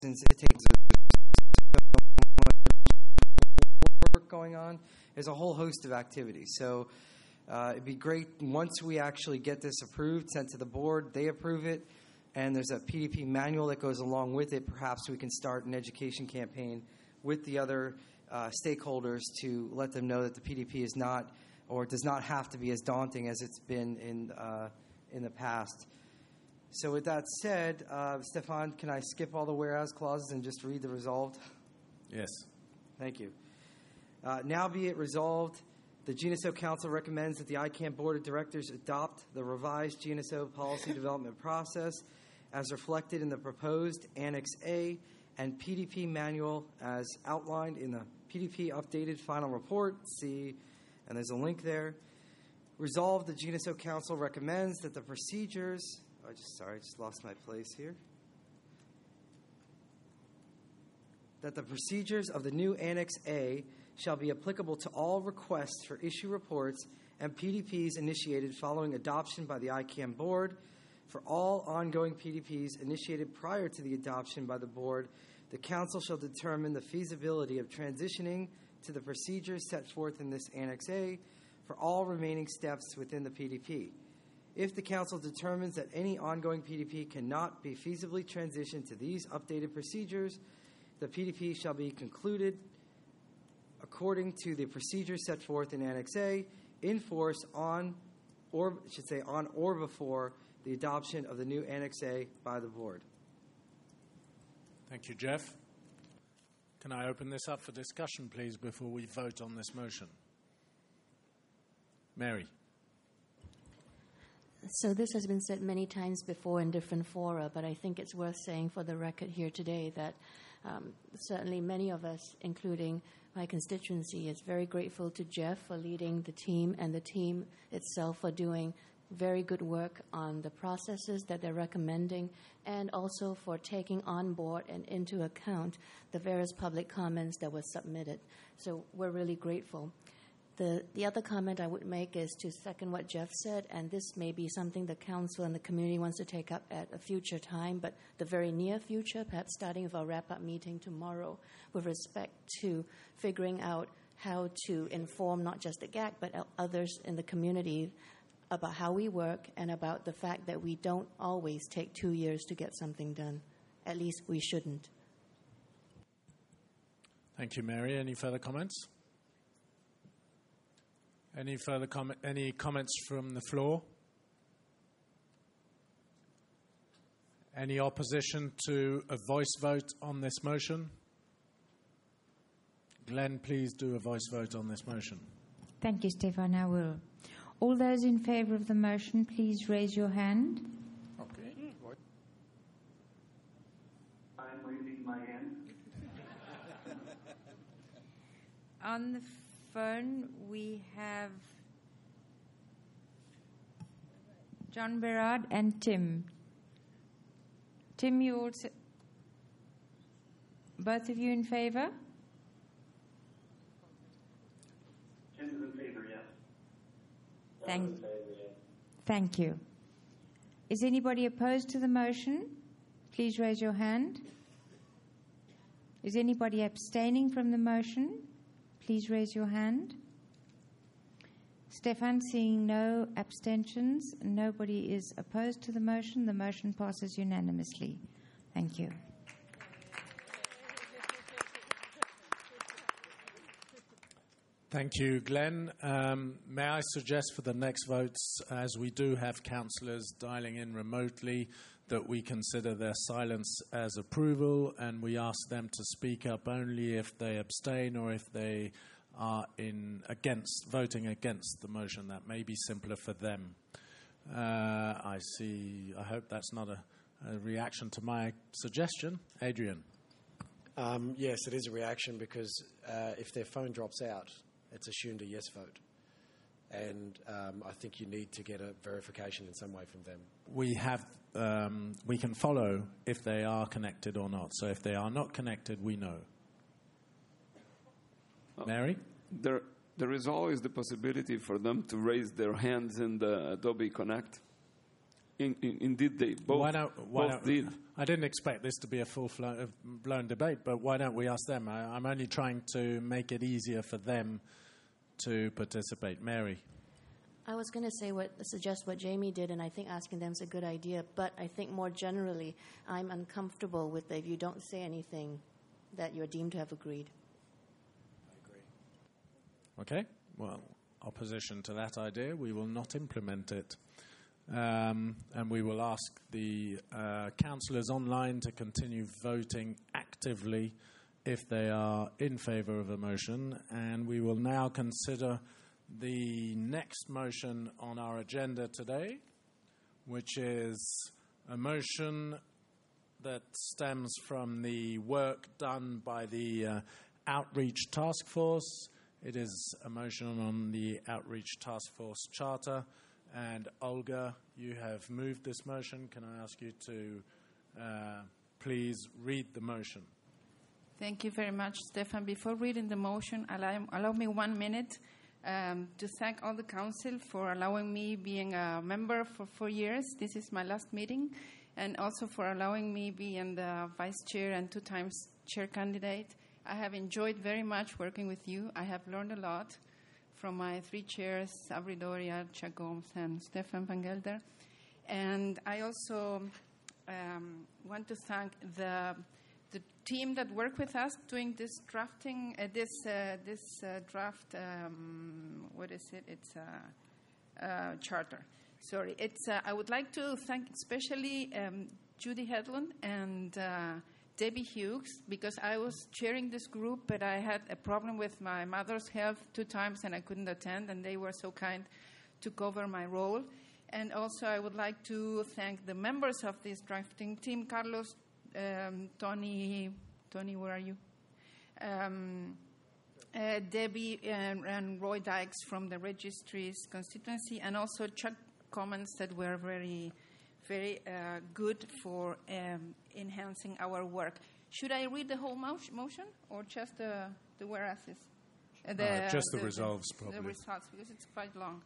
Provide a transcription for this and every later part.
since it takes so much work going on. There's a whole host of activities. So it'd be great once we actually get this approved, sent to the board, they approve it, and there's a PDP manual that goes along with it. Perhaps we can start an education campaign with the other stakeholders to let them know that the PDP is not or does not have to be as daunting as it's been in the past. So with that said, Stefan, can I skip all the whereas clauses and just read the resolved? Yes. Thank you. Now be it resolved, the GNSO Council recommends that the ICANN Board of Directors adopt the revised GNSO policy development process as reflected in the proposed Annex A and PDP manual as outlined in the PDP updated final report. See, and there's a link there. Resolved, the GNSO Council recommends that the procedures... I just lost my place here. That the procedures of the new Annex A shall be applicable to all requests for issue reports and PDPs initiated following adoption by the ICANN Board. For all ongoing PDPs initiated prior to the adoption by the Board, the Council shall determine the feasibility of transitioning to the procedures set forth in this Annex A for all remaining steps within the PDP. If the Council determines that any ongoing PDP cannot be feasibly transitioned to these updated procedures, the PDP shall be concluded according to the procedures set forth in Annex A, in force on or before the adoption of the new Annex A by the Board. Thank you, Jeff. Can I open this up for discussion, please, before we vote on this motion? Mary. So this has been said many times before in different fora, but I think it's worth saying for the record here today that certainly many of us, including my constituency, is very grateful to Jeff for leading the team and the team itself for doing very good work on the processes that they're recommending, and also for taking on board and into account the various public comments that were submitted. So we're really grateful. The other comment I would make is to second what Jeff said, and this may be something the Council and the community wants to take up at a future time, but the very near future, perhaps starting with our wrap-up meeting tomorrow, with respect to figuring out how to inform not just the GAC, but others in the community about how we work and about the fact that we don't always take 2 years to get something done. At least we shouldn't. Thank you, Mary. Any further comments? Any comments from the floor? Any opposition to a voice vote on this motion? Glenn, please do a voice vote on this motion. Thank you, Stefan. I will. All those in favour of the motion, please raise your hand. Okay. I'm raising my hand. On the phone, we have John Berard and Tim. Tim, you also... Both of you in favour? Tim's in favor, yes. Thank you. Is anybody opposed to the motion? Please raise your hand. Is anybody abstaining from the motion? Please raise your hand. Stefan, seeing no abstentions, nobody is opposed to the motion. The motion passes unanimously. Thank you. Thank you, Glenn. May I suggest for the next votes, as we do have councillors dialing in remotely, that we consider their silence as approval and we ask them to speak up only if they abstain or if they are voting against the motion. That may be simpler for them. I hope that's not a reaction to my suggestion. Adrian. Yes, it is a reaction because if their phone drops out, it's assumed a yes vote. And I think you need to get a verification in some way from them. We can follow if they are connected or not. So if they are not connected, we know. Mary? There is always the possibility for them to raise their hands in the Adobe Connect. indeed they both, did. I didn't expect this to be a full-blown debate, but why don't we ask them? I'm only trying to make it easier for them to participate. Mary? I was going to suggest what Jamie did, and I think asking them is a good idea. But I think more generally, I'm uncomfortable with if you don't say anything, that you're deemed to have agreed. I agree. Okay. Well, opposition to that idea, we will not implement it. And we will ask the councillors online to continue voting actively if they are in favour of a motion. And we will now consider the next motion on our agenda today, which is a motion that stems from the work done by the Outreach Task Force. It is a motion on the Outreach Task Force Charter. And Olga, you have moved this motion. Can I ask you to please read the motion? Thank you very much, Stefan. Before reading the motion, allow me 1 minute to thank all the council for allowing me being a member for 4 years. This is my last meeting. And also for allowing me being the vice chair and 2 times chair candidate. I have enjoyed very much working with you. I have learned a lot from my 3 chairs, Sabri Doria, Chuck Gomes, and Stefan Van Gelder. And I also want to thank the team that worked with us doing this drafting, draft, what is it? It's a charter. Sorry. I would like to thank especially Judy Hedlund and Debbie Hughes, because I was chairing this group, but I had a problem with my mother's health 2 times and I couldn't attend, and they were so kind to cover my role. And also I would like to thank the members of this drafting team, Carlos, Tony, where are you? Debbie and Roy Dykes from the Registries constituency, and also Chuck comments that were very, very good for enhancing our work. Should I read the whole motion or just the whereases? Just the resolves, probably. The results, because it's quite long.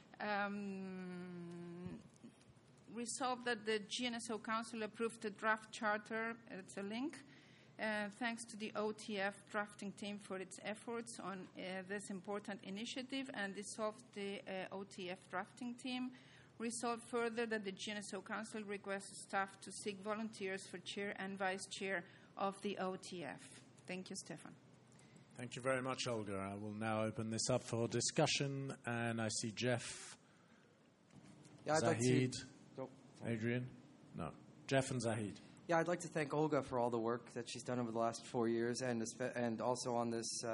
Resolved that the GNSO Council approved the draft charter. It's a link. Thanks to the OTF drafting team for its efforts on this important initiative, and dissolved the OTF drafting team. Resolved further that the GNSO Council requests staff to seek volunteers for chair and vice chair of the OTF. Thank you, Stefan. Thank you very much, Olga. I will now open this up for discussion, and I see Jeff, Zahid, Adrian? No. Jeff and Zahid. Yeah, I'd like to thank Olga for all the work that she's done over the last 4 years, and also on this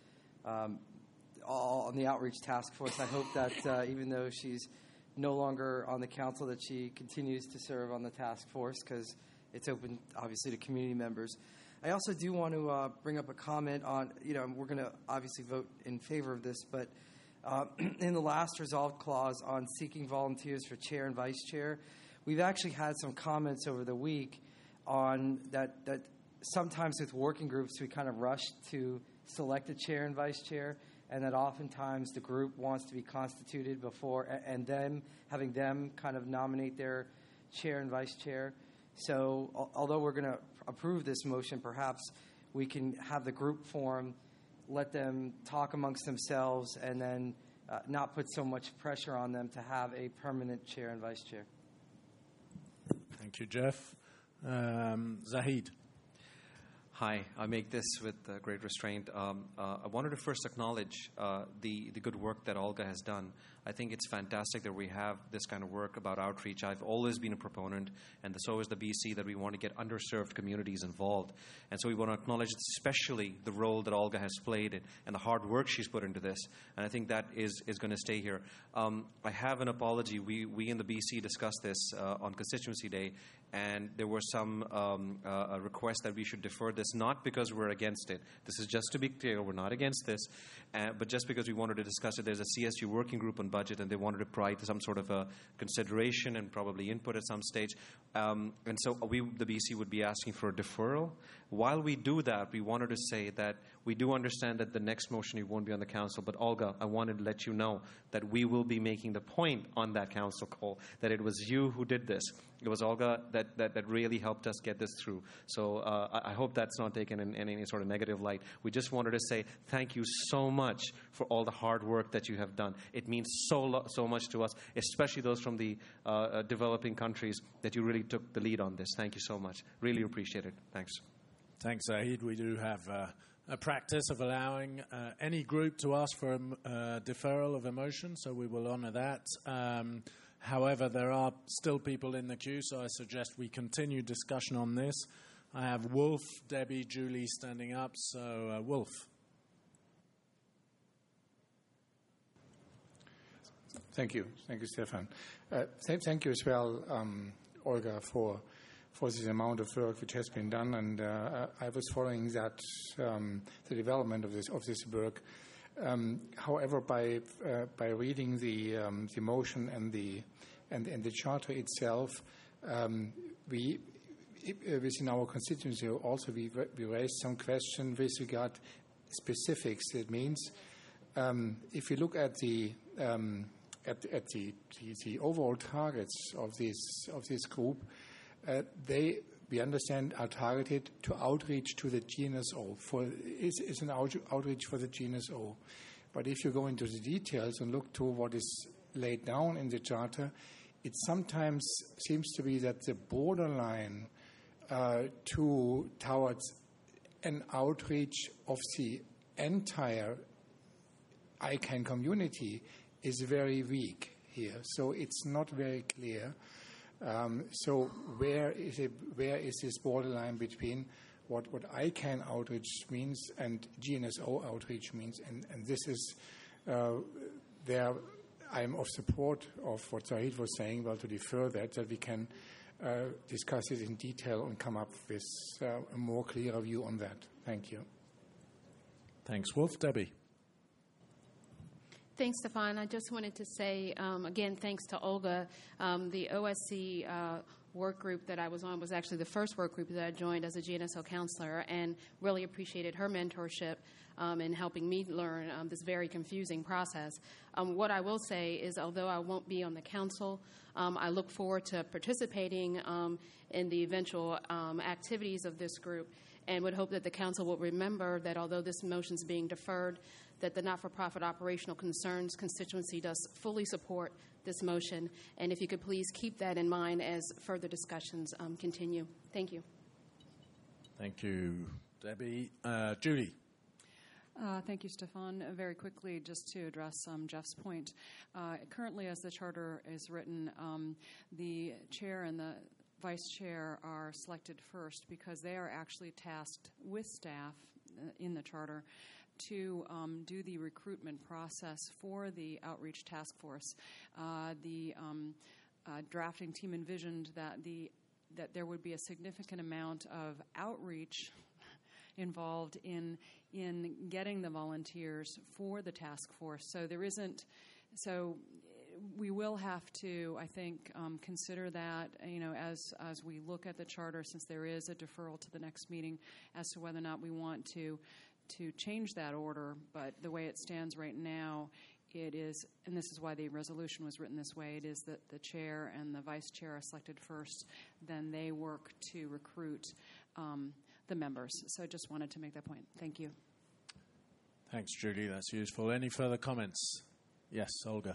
on the Outreach Task Force. I hope that even though she's no longer on the council, that she continues to serve on the task force, because it's open, obviously, to community members. I also do want to bring up a comment on, we're going to obviously vote in favor of this, but in the last resolve clause on seeking volunteers for chair and vice chair, we've actually had some comments over the week on that sometimes with working groups we kind of rush to select a chair and vice chair, and that oftentimes the group wants to be constituted before, and then having them kind of nominate their chair and vice chair. So although we're going to approve this motion, perhaps we can have the group form, let them talk amongst themselves, and then not put so much pressure on them to have a permanent chair and vice chair. Thank you, Jeff. Zahid. Hi, I make this with great restraint. I wanted to first acknowledge the good work that Olga has done. I think it's fantastic that we have this kind of work about outreach. I've always been a proponent, and so is the BC, that we want to get underserved communities involved. And so we want to acknowledge especially the role that Olga has played and the hard work she's put into this. And I think that is going to stay here. I have an apology. We in the BC discussed this on Constituency Day, and there were some requests that we should defer this, not because we're against it. This is just to be clear, we're not against this, but just because we wanted to discuss it. There's a CSU working group on budget, and they wanted to provide some sort of a consideration and probably input at some stage. And so the BC would be asking for a deferral. While we do that, we wanted to say that we do understand that the next motion you won't be on the council, but Olga, I wanted to let you know that we will be making the point on that council call that it was you who did this. It was Olga that really helped us get this through. So I hope that's not taken in any sort of negative light. We just wanted to say thank you so much for all the hard work that you have done. It means so much to us, especially those from the developing countries, that you really took the lead on this. Thank you so much. Really appreciate it. Thanks. Thanks, Zahid. We do have a practice of allowing any group to ask for a deferral of a motion, so we will honour that. However, there are still people in the queue, so I suggest we continue discussion on this. I have Wolf, Debbie, Julie standing up, so Wolf. Thank you. Thank you, Stefan. Thank you as well, Olga, for this amount of work which has been done, and I was following that the development of this work. However, by reading the motion and the charter itself, we within our constituency also we raised some question with regard specifics. It means if you look at the overall targets of this group, we understand are targeted to outreach to the GNSO. It's an outreach for the GNSO. But if you go into the details and look to what is laid down in the charter, it sometimes seems to be that the borderline towards an outreach of the entire ICANN community is very weak here. So it's not very clear. So where is this borderline between what ICANN outreach means and GNSO outreach means? And this is there I'm of support of what Zahid was saying, well, to defer that we can discuss it in detail and come up with a more clearer view on that. Thank you. Thanks, Wolf. Debbie. Thanks, Stefan. I just wanted to say, again, thanks to Olga. The OSC work group that I was on was actually the first work group that I joined as a GNSO counselor, and really appreciated her mentorship in helping me learn this very confusing process. What I will say is, although I won't be on the council, I look forward to participating in the eventual activities of this group, and would hope that the council will remember that although this motion is being deferred, that the Not-for-Profit Operational Concerns constituency does fully support this motion. And if you could please keep that in mind as further discussions continue. Thank you. Thank you, Debbie. Julie. Thank you, Stefan. Very quickly, just to address Jeff's point. Currently, as the charter is written, the chair and the vice chair are selected first because they are actually tasked with staff in the charter to do the recruitment process for the outreach task force. The drafting team envisioned that there would be a significant amount of outreach involved in getting the volunteers for the task force. So there isn't. So we will have to, I think, consider that, as we look at the charter, since there is a deferral to the next meeting, as to whether or not we want to change that order. But the way it stands right now, it is, and this is why the resolution was written this way, it is that the chair and the vice chair are selected first, then they work to recruit the members. So I just wanted to make that point. Thank you. Thanks, Julie. That's useful. Any further comments? Yes, Olga.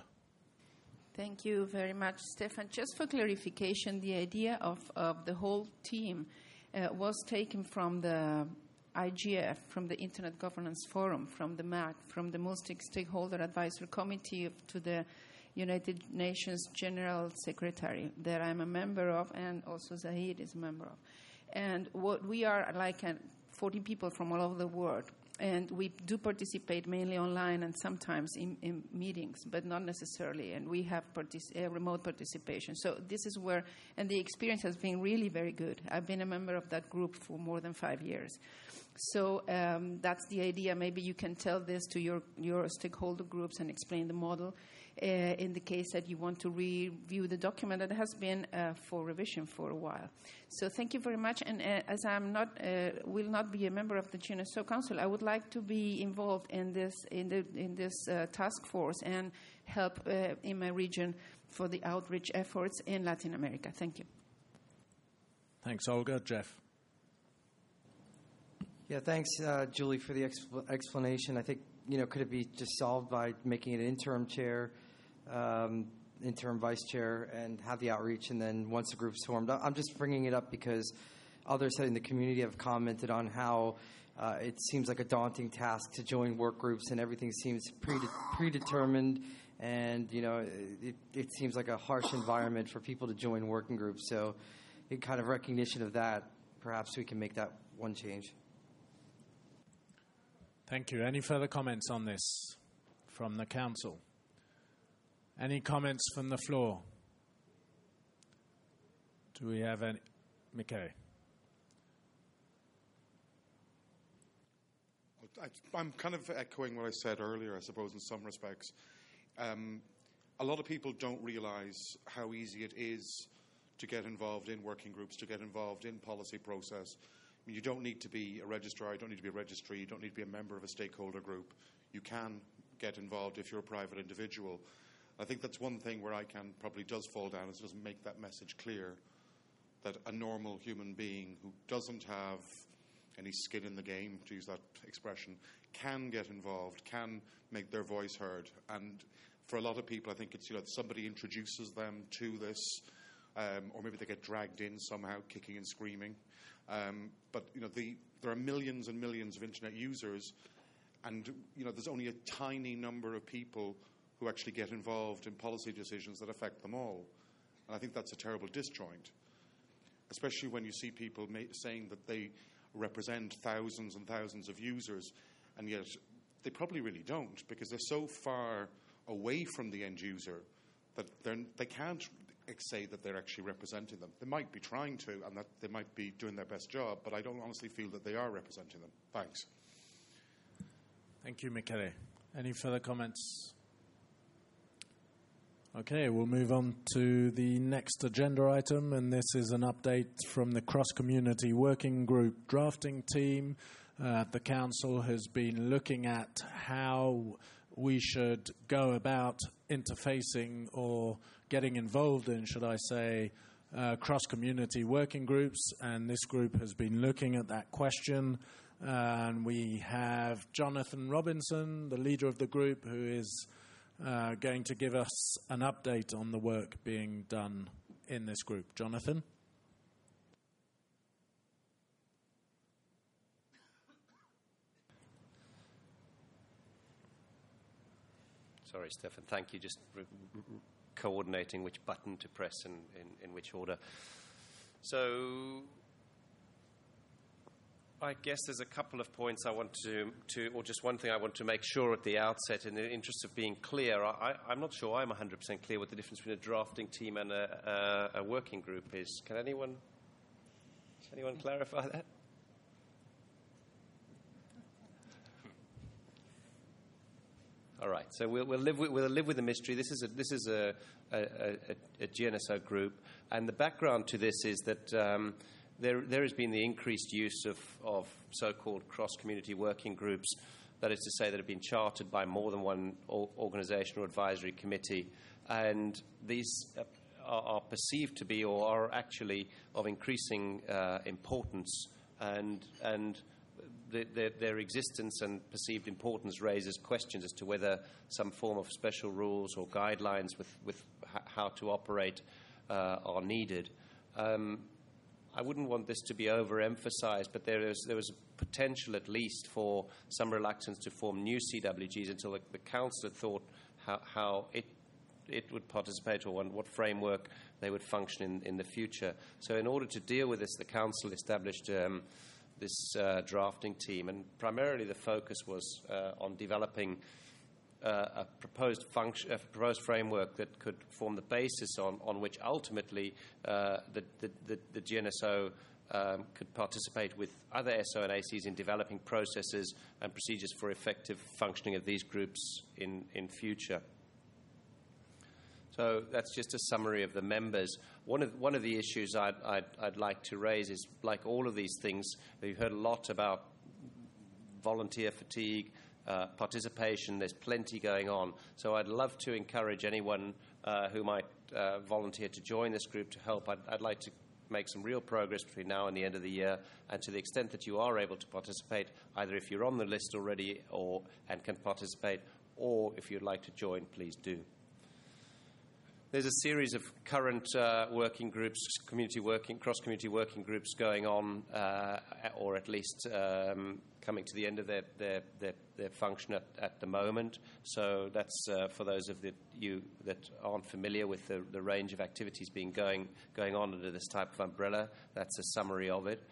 Thank you very much, Stefan. Just for clarification, the idea of the whole team was taken from the IGF, from the Internet Governance Forum, from the MAC, from the Multi-Stakeholder Advisory Committee to the United Nations General Secretary that I'm a member of, and also Zahid is a member of. And what we are like 40 people from all over the world. And we do participate mainly online and sometimes in meetings, but not necessarily. And we have remote participation. So this is where, and the experience has been really very good. I've been a member of that group for more than 5 years. So that's the idea. Maybe you can tell this to your stakeholder groups and explain the model. in the case that you want to review the document that has been for revision for a while. So thank you very much. And as I'm not, will not be a member of the GNSO Council, I would like to be involved in this task force and help in my region for the outreach efforts in Latin America. Thank you. Thanks, Olga. Jeff. Yeah, thanks, Julie, for the explanation. I think, could it be just solved by making it interim chair, interim vice chair, and have the outreach, and then once the group's formed? I'm just bringing it up because others in the community have commented on how it seems like a daunting task to join work groups, and everything seems predetermined, and, it seems like a harsh environment for people to join working groups. So in kind of recognition of that, perhaps we can make that one change. Thank you. Any further comments on this from the Council? Any comments from the floor? Do we have any? Michele. I'm kind of echoing what I said earlier, I suppose, in some respects. A lot of people don't realise how easy it is to get involved in working groups, to get involved in policy process. I mean, you don't need to be a registrar, you don't need to be a registry, you don't need to be a member of a stakeholder group. You can get involved if you're a private individual. I think that's one thing where ICANN probably does fall down, is it doesn't make that message clear that a normal human being who doesn't have any skin in the game, to use that expression, can get involved, can make their voice heard. And for a lot of people, I think it's, somebody introduces them to this, or maybe they get dragged in somehow, kicking and screaming. But there are millions and millions of internet users, and there's only a tiny number of people who actually get involved in policy decisions that affect them all. And I think that's a terrible disjoint, especially when you see people saying that they represent thousands and thousands of users, and yet they probably really don't, because they're so far away from the end user that they can't say that they're actually representing them. They might be trying to, and that they might be doing their best job, but I don't honestly feel that they are representing them. Thanks. Thank you, Michele. Any further comments? Okay, we'll move on to the next agenda item, and this is an update from the Cross-Community Working Group drafting team. The Council has been looking at how we should go about interfacing or getting involved in, should I say, cross-community working groups, and this group has been looking at that question. And we have Jonathan Robinson, the leader of the group, who is going to give us an update on the work being done in this group. Jonathan? Sorry, Stefan. Thank you. Just coordinating which button to press in which order. So I guess there's a couple of points I want to or just one thing I want to make sure at the outset, in the interest of being clear. I'm not sure I'm 100% clear what the difference between a drafting team and a working group is. Can anyone clarify that? All right, so we'll live with the mystery. This is a GNSO group, and the background to this is that there has been the increased use of so-called cross-community working groups. That is to say, that have been chartered by more than one organisation or advisory committee, and these are perceived to be, or are actually, of increasing importance, and their existence and perceived importance raises questions as to whether some form of special rules or guidelines with how to operate are needed. I wouldn't want this to be overemphasized, but there was a potential, at least, for some reluctance to form new CWGs until the Council had thought how it would participate, or what framework they would function in the future. So in order to deal with this, the Council established this drafting team, and primarily the focus was on developing a proposed framework that could form the basis on which ultimately the GNSO could participate with other SO and ACs in developing processes and procedures for effective functioning of these groups in future. So that's just a summary of the members. One of the issues I'd like to raise is, like all of these things, we've heard a lot about volunteer fatigue, participation. There's plenty going on. So I'd love to encourage anyone who might volunteer to join this group to help. I'd like to make some real progress between now and the end of the year, and to the extent that you are able to participate, either if you're on the list already and can participate, or if you'd like to join, please do. There's a series of current working groups, cross-community working groups going on, or at least coming to the end of their function at the moment. So that's for those of you that aren't familiar with the range of activities going on under this type of umbrella. That's a summary of it.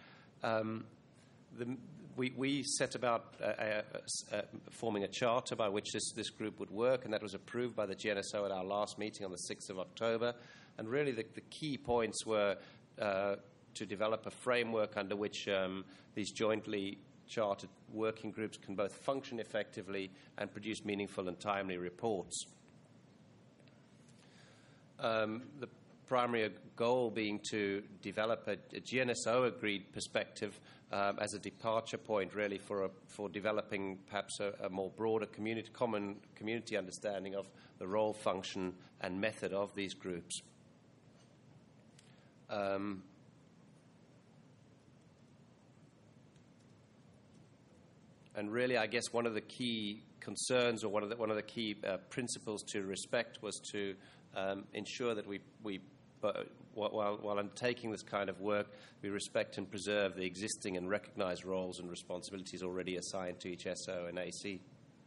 We set about forming a charter by which this group would work, and that was approved by the GNSO at our last meeting on the 6th of October. And really the key points were to develop a framework under which these jointly chartered working groups can both function effectively and produce meaningful and timely reports. The primary goal being to develop a GNSO-agreed perspective as a departure point, really, for developing perhaps a more broader common community understanding of the role, function, and method of these groups. And really, I guess one of the key concerns, or one of the key principles to respect, was to ensure that we while undertaking this kind of work, we respect and preserve the existing and recognized roles and responsibilities already assigned to each SO and AC.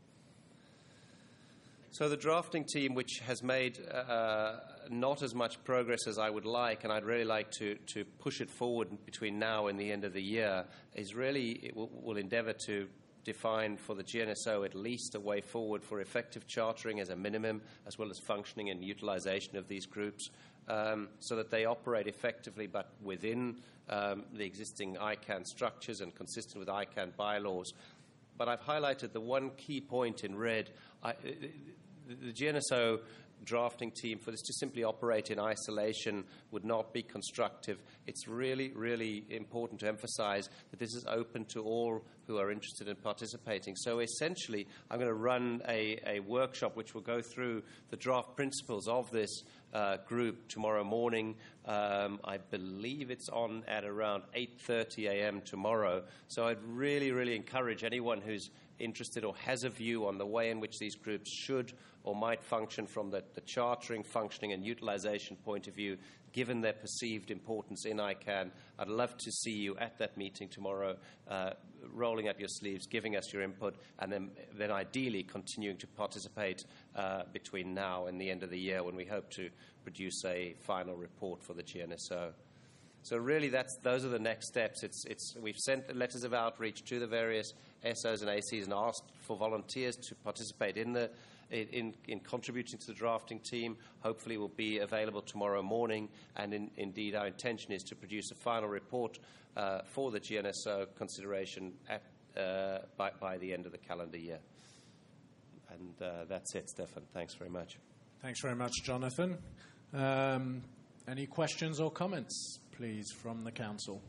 So the drafting team, which has made not as much progress as I would like, and I'd really like to push it forward between now and the end of the year, is really will endeavor to define for the GNSO at least a way forward for effective chartering as a minimum, as well as functioning and utilization of these groups, so that they operate effectively but within the existing ICANN structures and consistent with ICANN bylaws. But I've highlighted the one key point in red. The GNSO drafting team, for this to simply operate in isolation would not be constructive. It's really, really important to emphasize that this is open to all who are interested in participating. So essentially, I'm going to run a workshop which will go through the draft principles of this group tomorrow morning. I believe it's on at around 8:30 a.m. tomorrow. So I'd really, really encourage anyone who's interested or has a view on the way in which these groups should or might function from the chartering, functioning, and utilization point of view, given their perceived importance in ICANN. I'd love to see you at that meeting tomorrow, rolling up your sleeves, giving us your input, and then ideally continuing to participate between now and the end of the year, when we hope to produce a final report for the GNSO. So really, those are the next steps. We've sent letters of outreach to the various SOs and ACs and asked for volunteers to participate in contributing to the drafting team. Hopefully, will be available tomorrow morning. And indeed, our intention is to produce a final report for the GNSO consideration by the end of the calendar year. And that's it, Stefan. Thanks very much. Thanks very much, Jonathan. Any questions or comments, please, from the Council?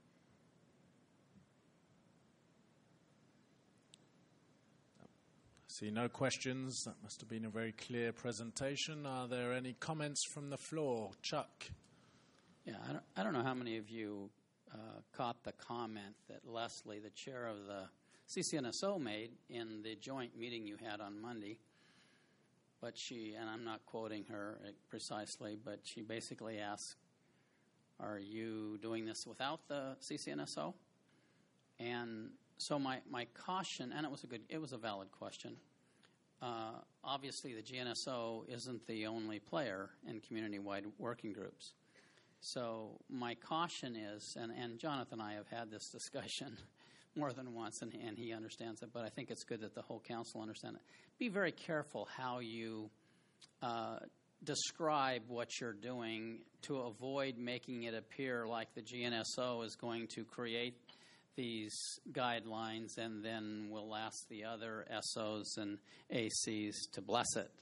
See no questions. That must have been a very clear presentation. Are there any comments from the floor? Chuck? Yeah, I don't know how many of you caught the comment that Leslie, the chair of the CCNSO, made in the joint meeting you had on Monday. But she, and I'm not quoting her precisely, but she basically asked, are you doing this without the CCNSO? And so my caution, and it was a valid question. Obviously, the GNSO isn't the only player in community-wide working groups. So my caution is, and Jonathan and I have had this discussion more than once, and he understands it, but I think it's good that the whole council understands it. Be very careful how you describe what you're doing to avoid making it appear like the GNSO is going to create these guidelines and then we'll ask the other SOs and ACs to bless it.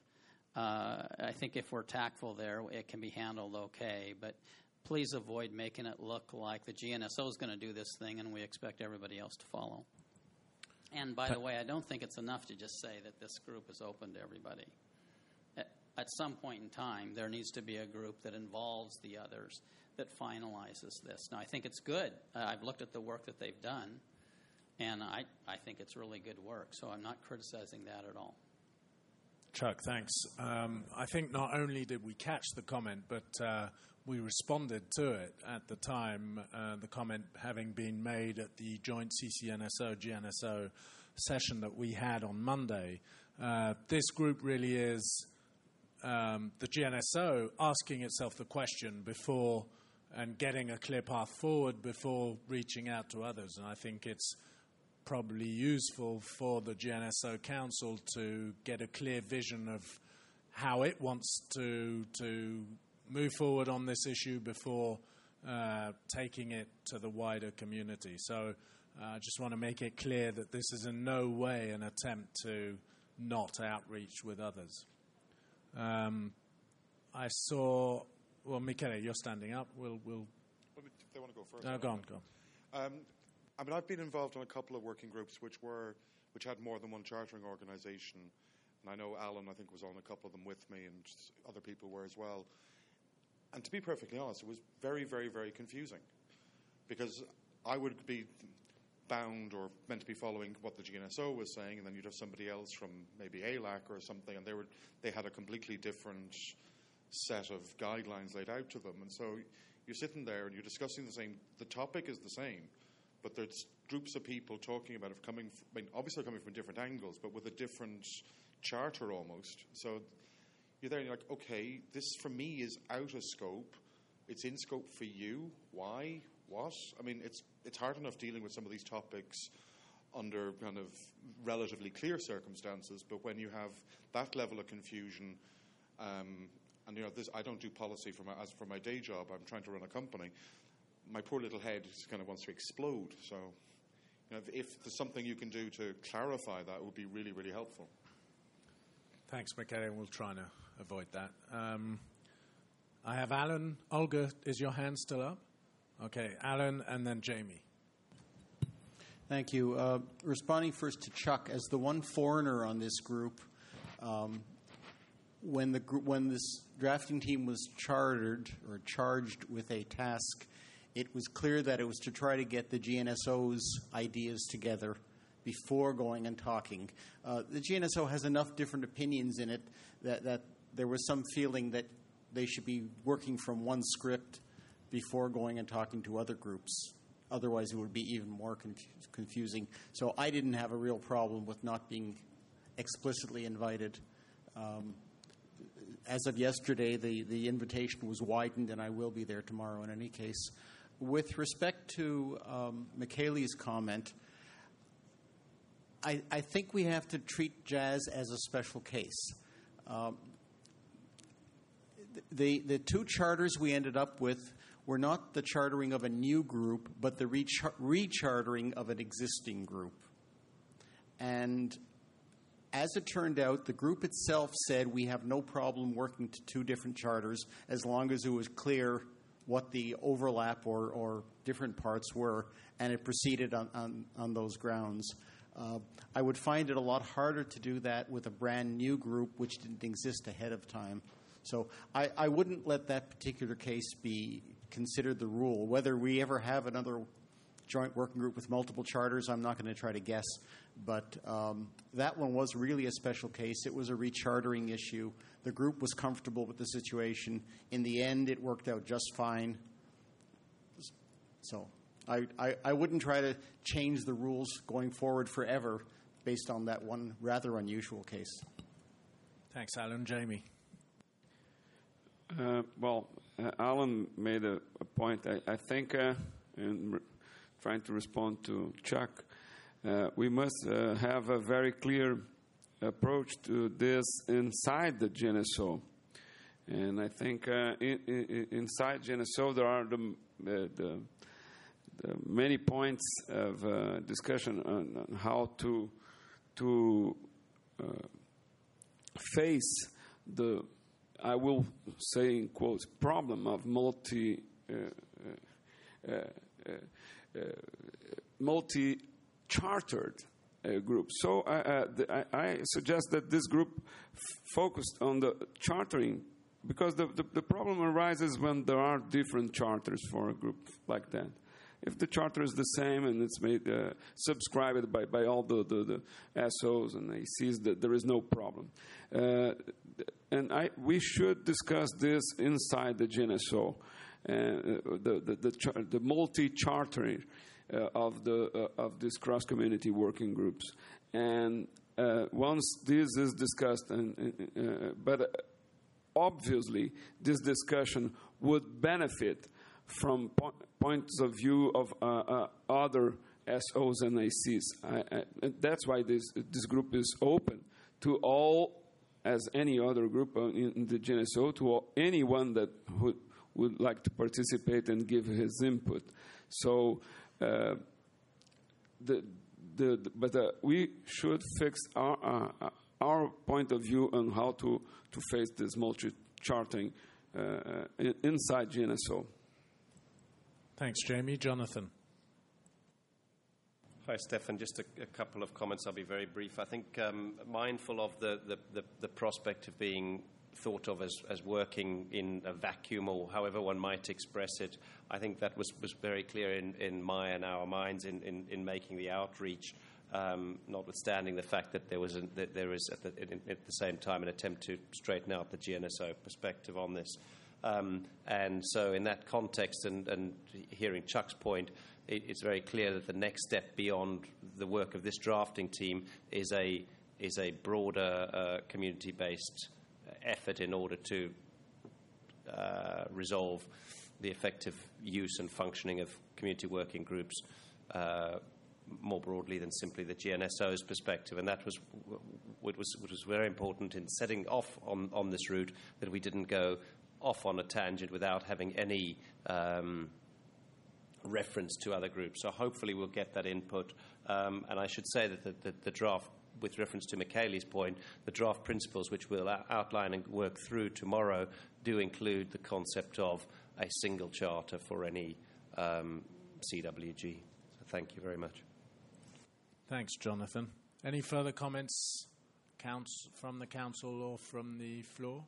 I think if we're tactful there, it can be handled okay. But please avoid making it look like the GNSO is going to do this thing and we expect everybody else to follow. And by the way, I don't think it's enough to just say that this group is open to everybody. At some point in time, there needs to be a group that involves the others that finalizes this. Now, I think it's good. I've looked at the work that they've done, and I think it's really good work. So I'm not criticizing that at all. Chuck, thanks. I think not only did we catch the comment, but we responded to it at the time, the comment having been made at the joint CCNSO-GNSO session that we had on Monday. This group really is the GNSO asking itself the question before and getting a clear path forward before reaching out to others. And I think it's probably useful for the GNSO Council to get a clear vision of how it wants to move forward on this issue before taking it to the wider community. So I just want to make it clear that this is in no way an attempt to not outreach with others. I saw, well, Michele, you're standing up. We'll if they want to go first. No, go on. I mean, I've been involved in a couple of working groups which had more than one chartering organisation, and I know Alan, I think, was on a couple of them with me, and other people were as well. And to be perfectly honest, it was very, very, very confusing, because I would be bound or meant to be following what the GNSO was saying, and then you'd have somebody else from maybe ALAC or something, and they had a completely different set of guidelines laid out to them. And so you're sitting there and you're discussing the topic is the same, but there's groups of people talking about it obviously coming from different angles, but with a different charter almost. So you're there and you're like, okay, this for me is out of scope. It's in scope for you. Why? What? I mean, it's hard enough dealing with some of these topics under kind of relatively clear circumstances, but when you have that level of confusion, and I don't do policy for my day job. I'm trying to run a company. My poor little head just kind of wants to explode. So, if there's something you can do to clarify that, it would be really, really helpful. Thanks, Michele. We'll try to avoid that. I have Alan. Olga, is your hand still up? Okay, Alan, and then Jamie. Thank you. Responding first to Chuck, as the one foreigner on this group, when this drafting team was charged with a task, it was clear that it was to try to get the GNSO's ideas together before going and talking. The GNSO has enough different opinions in it that there was some feeling that they should be working from one script before going and talking to other groups. Otherwise, it would be even more confusing. So I didn't have a real problem with not being explicitly invited. As of yesterday, the invitation was widened, and I will be there tomorrow in any case. With respect to Michele's comment, I think we have to treat jazz as a special case. The two charters we ended up with were not the chartering of a new group, but the rechartering of an existing group. And as it turned out, the group itself said we have no problem working to two different charters as long as it was clear what the overlap or different parts were, and it proceeded on those grounds. I would find it a lot harder to do that with a brand new group which didn't exist ahead of time. So I wouldn't let that particular case be considered the rule. Whether we ever have another joint working group with multiple charters, I'm not going to try to guess. But that one was really a special case. It was a rechartering issue. The group was comfortable with the situation. In the end, it worked out just fine. So I wouldn't try to change the rules going forward forever based on that one rather unusual case. Thanks, Alan. Jamie. Alan made a point. I think, in trying to respond to Chuck, we must have a very clear approach to this inside the GNSO. And I think inside GNSO there are the many points of discussion on how to face I will say in quotes, problem of multi-chartered groups. So I suggest that this group focused on the chartering, because the problem arises when there are different charters for a group like that. If the charter is the same and it's made subscribed by all the SOs and ACs, there is no problem. And we should discuss this inside the GNSO, the multi-chartering of these cross-community working groups. And once this is discussed, but obviously this discussion would benefit from points of view of other SOs and ACs. That's why this group is open to all, as any other group in the GNSO, to anyone that would like to participate and give his input. So, we should fix our point of view on how to face this multi-charting inside GNSO. Thanks, Jamie. Jonathan. Hi, Stefan. Just a couple of comments. I'll be very brief. I think mindful of the prospect of being thought of as working in a vacuum, or however one might express it, I think that was very clear in my and our minds in making the outreach, notwithstanding the fact that there is at the same time an attempt to straighten out the GNSO perspective on this. And so in that context, and hearing Chuck's point, it's very clear that the next step beyond the work of this drafting team is a broader community-based effort in order to resolve the effective use and functioning of community working groups more broadly than simply the GNSO's perspective. And that was what was very important in setting off on this route, that we didn't go off on a tangent without having any reference to other groups. So hopefully we'll get that input. And I should say that the draft, with reference to Michele's point, the draft principles which we'll outline and work through tomorrow do include the concept of a single charter for any CWG. So thank you very much. Thanks, Jonathan. Any further comments from the council or from the floor?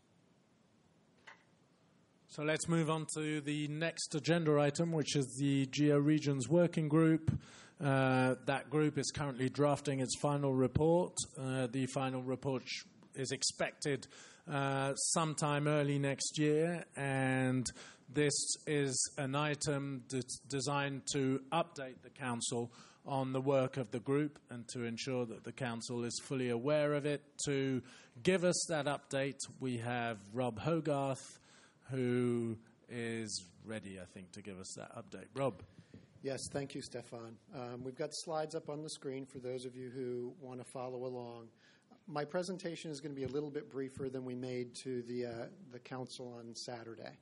So let's move on to the next agenda item, which is the GeoRegions Working Group. That group is currently drafting its final report. The final report is expected sometime early next year, and this is an item that's designed to update the council on the work of the group and to ensure that the council is fully aware of it. To give us that update, we have Rob Hogarth, who is ready, I think, to give us that update. Rob. Yes, thank you, Stefan. We've got slides up on the screen for those of you who want to follow along. My presentation is going to be a little bit briefer than we made to the council on Saturday.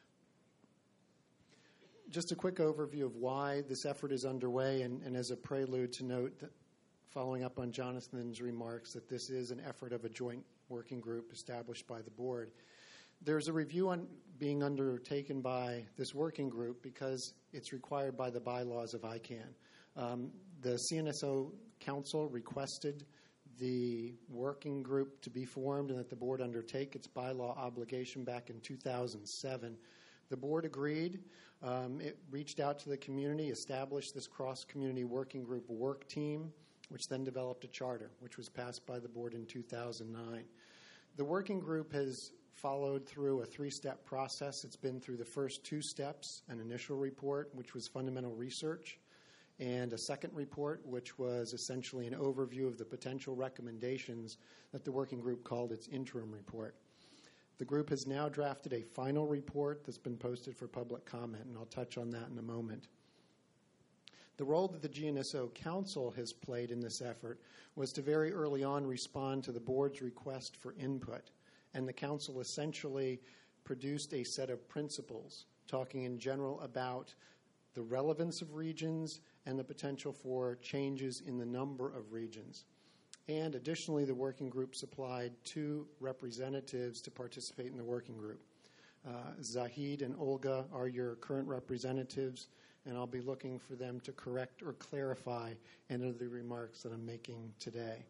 Just a quick overview of why this effort is underway, and as a prelude to note that, following up on Jonathan's remarks, that this is an effort of a joint working group established by the board. There's a review being undertaken by this working group because it's required by the bylaws of ICANN. The CNSO Council requested the working group to be formed and that the board undertake its bylaw obligation back in 2007. The board agreed. It reached out to the community, established this cross-community working group work team, which then developed a charter, which was passed by the board in 2009. The working group has followed through a three-step process. It's been through the first two steps, an initial report, which was fundamental research, and a second report, which was essentially an overview of the potential recommendations that the working group called its interim report. The group has now drafted a final report that's been posted for public comment, and I'll touch on that in a moment. The role that the GNSO Council has played in this effort was to very early on respond to the board's request for input. And the council essentially produced a set of principles talking in general about the relevance of regions and the potential for changes in the number of regions. And additionally, the working group supplied 2 representatives to participate in the working group. Zahid and Olga are your current representatives, and I'll be looking for them to correct or clarify any of the remarks that I'm making today.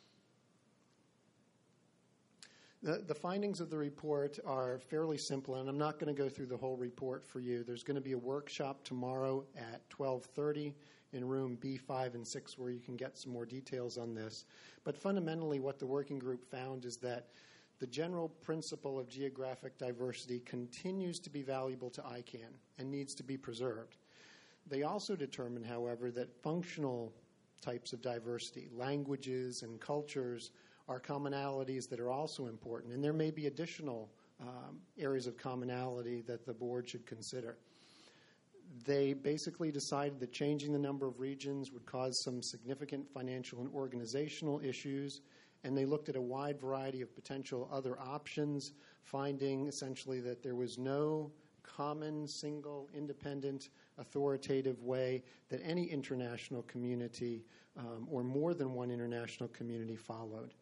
The findings of the report are fairly simple, and I'm not going to go through the whole report for you. There's going to be a workshop tomorrow at 12:30 in room B5 and 6 where you can get some more details on this. But fundamentally, what the working group found is that the general principle of geographic diversity continues to be valuable to ICANN and needs to be preserved. They also determined, however, that functional types of diversity, languages and cultures, are commonalities that are also important, and there may be additional areas of commonality that the board should consider. They basically decided that changing the number of regions would cause some significant financial and organizational issues, and they looked at a wide variety of potential other options, finding essentially that there was no common, single, independent, authoritative way that any international community or more than one international community followed.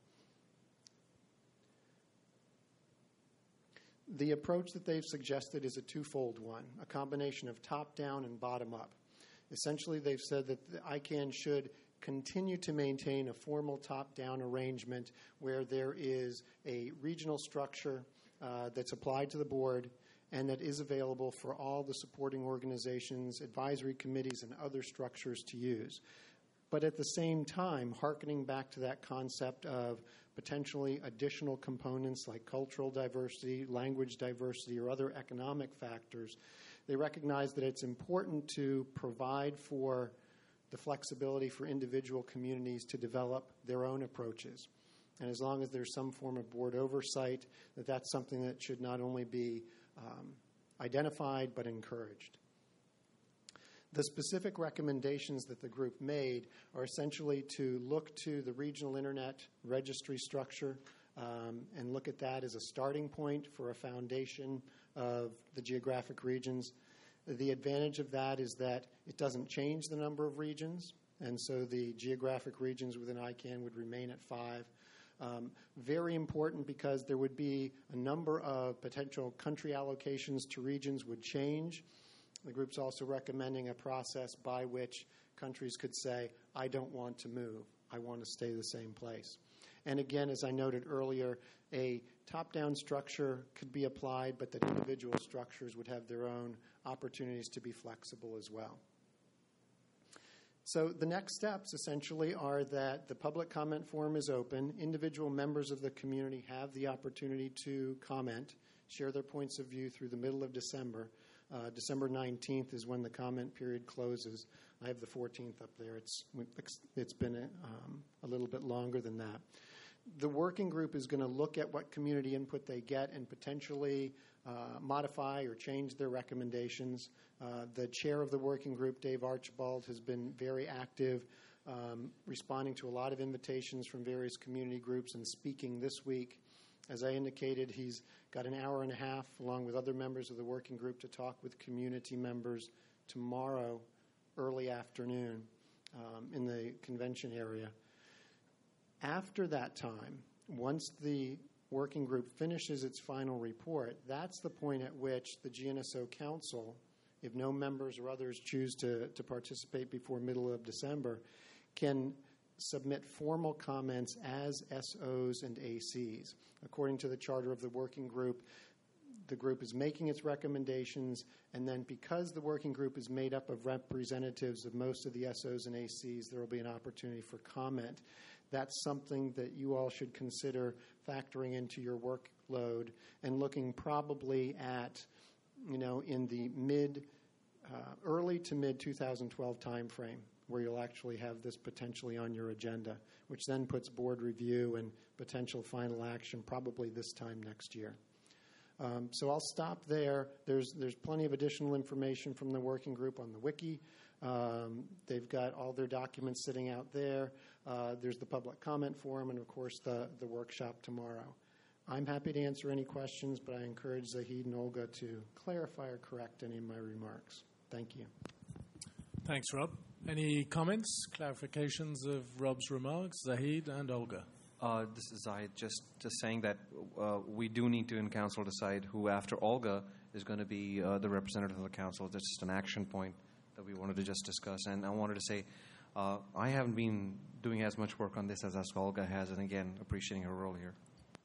The approach that they've suggested is a twofold one, a combination of top-down and bottom-up. Essentially, they've said that the ICANN should continue to maintain a formal top-down arrangement where there is a regional structure that's applied to the board and that is available for all the supporting organizations, advisory committees, and other structures to use. But at the same time, hearkening back to that concept of potentially additional components like cultural diversity, language diversity, or other economic factors, they recognize that it's important to provide for the flexibility for individual communities to develop their own approaches. And as long as there's some form of board oversight, that's something that should not only be identified but encouraged. The specific recommendations that the group made are essentially to look to the regional internet registry structure and look at that as a starting point for a foundation of the geographic regions. The advantage of that is that it doesn't change the number of regions, and so the geographic regions within ICANN would remain at 5. Very important because there would be a number of potential country allocations to regions would change. The group's also recommending a process by which countries could say, I don't want to move. I want to stay the same place. And again, as I noted earlier, a top-down structure could be applied, but that individual structures would have their own opportunities to be flexible as well. So the next steps essentially are that the public comment forum is open. Individual members of the community have the opportunity to comment, share their points of view through the middle of December. December 19th is when the comment period closes. I have the 14th up there. It's been a little bit longer than that. The working group is going to look at what community input they get and potentially modify or change their recommendations. The chair of the working group, Dave Archibald, has been very active, responding to a lot of invitations from various community groups and speaking this week. As I indicated, he's got an hour and a half, along with other members of the working group, to talk with community members tomorrow, early afternoon, in the convention area. After that time, once the working group finishes its final report, that's the point at which the GNSO Council, if no members or others choose to participate before middle of December, can submit formal comments as SOs and ACs. According to the charter of the working group, the group is making its recommendations, and then because the working group is made up of representatives of most of the SOs and ACs, there will be an opportunity for comment. That's something that you all should consider factoring into your workload and looking probably at, in the early to mid 2012 timeframe, where you'll actually have this potentially on your agenda, which then puts board review and potential final action probably this time next year. So I'll stop there. There's plenty of additional information from the working group on the wiki. They've got all their documents sitting out there. There's the public comment forum and, of course, the workshop tomorrow. I'm happy to answer any questions, but I encourage Zahid and Olga to clarify or correct any of my remarks. Thank you. Thanks, Rob. Any comments, clarifications of Rob's remarks, Zahid and Olga? This is Zahid, just saying that we do need to, in council, decide who, after Olga, is going to be the representative of the council. That's just an action point that we wanted to just discuss. And I wanted to say, I haven't been doing as much work on this as Olga has, and again, appreciating her role here.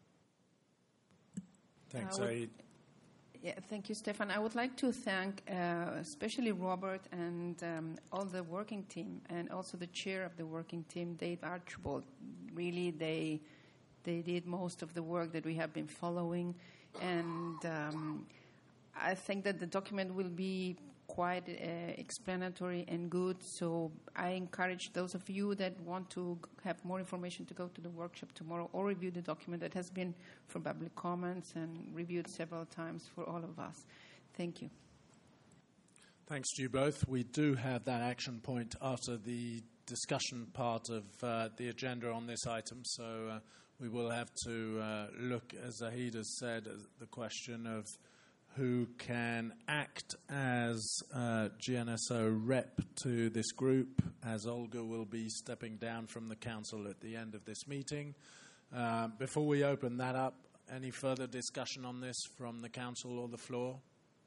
Thanks, Zahid. Yeah, thank you, Stefan. I would like to thank especially Robert and all the working team, and also the chair of the working team, Dave Archibald. Really, they did most of the work that we have been following, and I think that the document will be quite explanatory and good. So I encourage those of you that want to have more information to go to the workshop tomorrow or review the document that has been for public comments and reviewed several times for all of us. Thank you. Thanks to you both. We do have that action point after the discussion part of the agenda on this item, so we will have to look, as Zahid has said, at the question of who can act as GNSO rep to this group, as Olga will be stepping down from the council at the end of this meeting. Before we open that up, any further discussion on this from the council or the floor?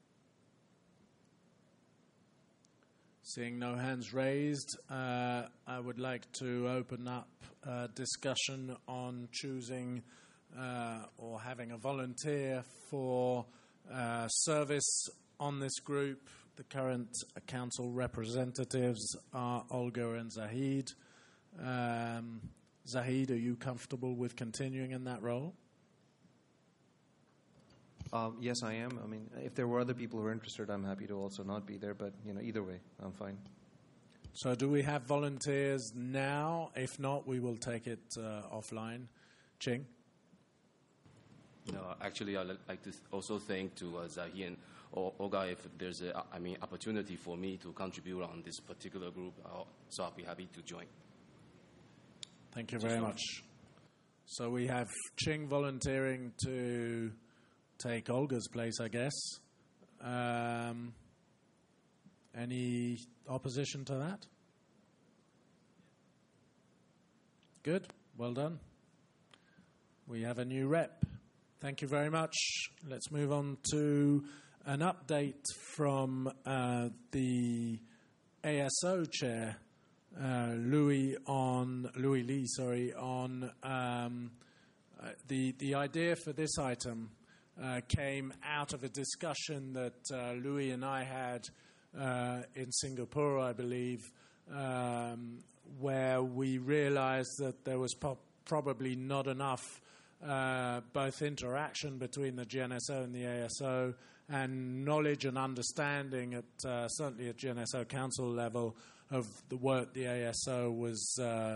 Seeing no hands raised, I would like to open up discussion on choosing or having a volunteer for service on this group. The current council representatives are Olga and Zahid. Zahid, are you comfortable with continuing in that role? Yes, I am. I mean, if there were other people who are interested, I'm happy to also not be there. But either way, I'm fine. So, do we have volunteers now? If not, we will take it offline. Ching. No, actually, I'd like to also thank to Zahid and Olga if there's opportunity for me to contribute on this particular group. So I'll be happy to join. Thank you very much. So we have Ching volunteering to take Olga's place, I guess. Any opposition to that? Good. Well done. We have a new rep. Thank you very much. Let's move on to an update from the ASO chair, Louis Lee, on the idea for this item came out of a discussion that Louis and I had in Singapore, I believe, where we realized that there was probably not enough both interaction between the GNSO and the ASO and knowledge and understanding at certainly at GNSO Council level of the work the ASO was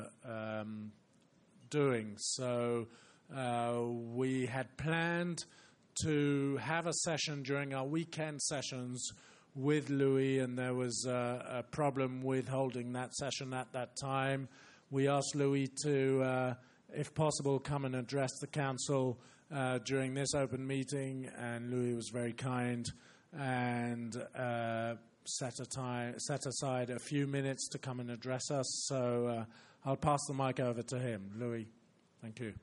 doing. So we had planned to have a session during our weekend sessions with Louis, and there was a problem with holding that session at that time. We asked Louis to if possible, come and address the council during this open meeting, and Louis was very kind and set aside a few minutes to come and address us. So I'll pass the mic over to him. Louis, thank you.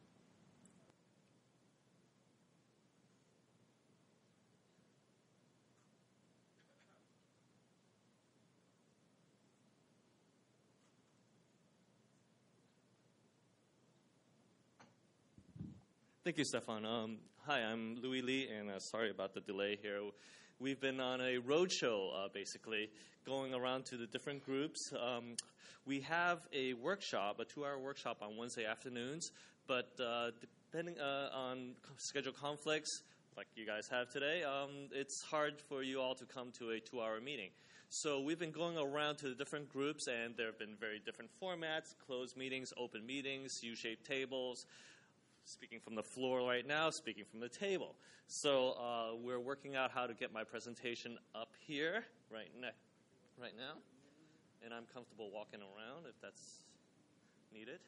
Thank you, Stefan. Hi, I'm Louis Lee, and sorry about the delay here. We've been on a roadshow, basically, going around to the different groups. We have a workshop, a 2-hour workshop on Wednesday afternoons, but depending on schedule conflicts, like you guys have today, it's hard for you all to come to a 2-hour meeting. So we've been going around to the different groups, and there have been very different formats: closed meetings, open meetings, U-shaped tables. Speaking from the floor right now, speaking from the table. So we're working out how to get my presentation up here right now. And I'm comfortable walking around if that's needed.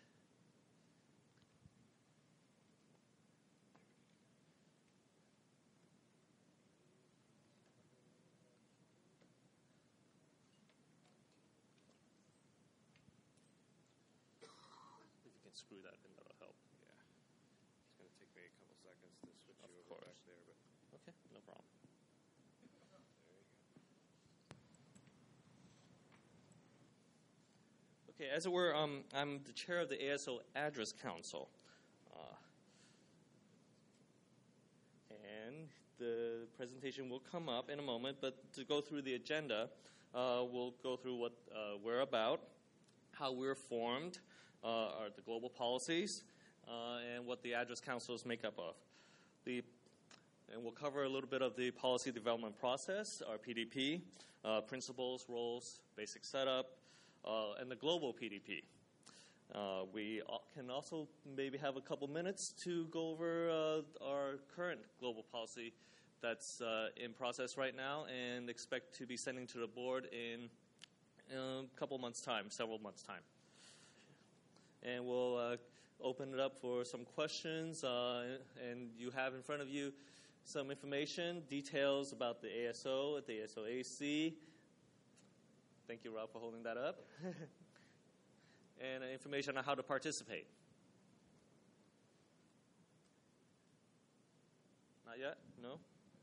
unscrew that, and that'll help. Yeah. It's going to take me a couple seconds to switch you Of over course. back there. But Okay, no problem. Okay, as it were, I'm the chair of the ASO Address Council. And the presentation will come up in a moment, but to go through the agenda, we'll go through what we're about, how we're formed, are the global policies, and what the Address Council is made up of. And we'll cover a little bit of the policy development process, our PDP, principles, roles, basic setup, and the global PDP. We can also maybe have a couple minutes to go over our current global policy that's in process right now and expect to be sending to the board in a couple months' time, several months' time. And we'll open it up for some questions, and you have in front of you some information, details about the ASO, the ASO-AC. Thank you, Rob, for holding that up. And information on how to participate. Not yet? No?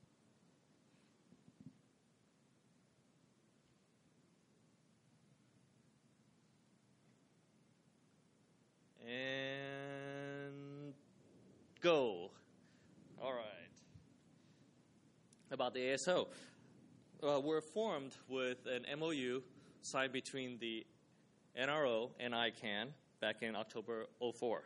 And go. All right. About the ASO. We're formed with an MOU signed between the NRO and ICANN back in October 2004.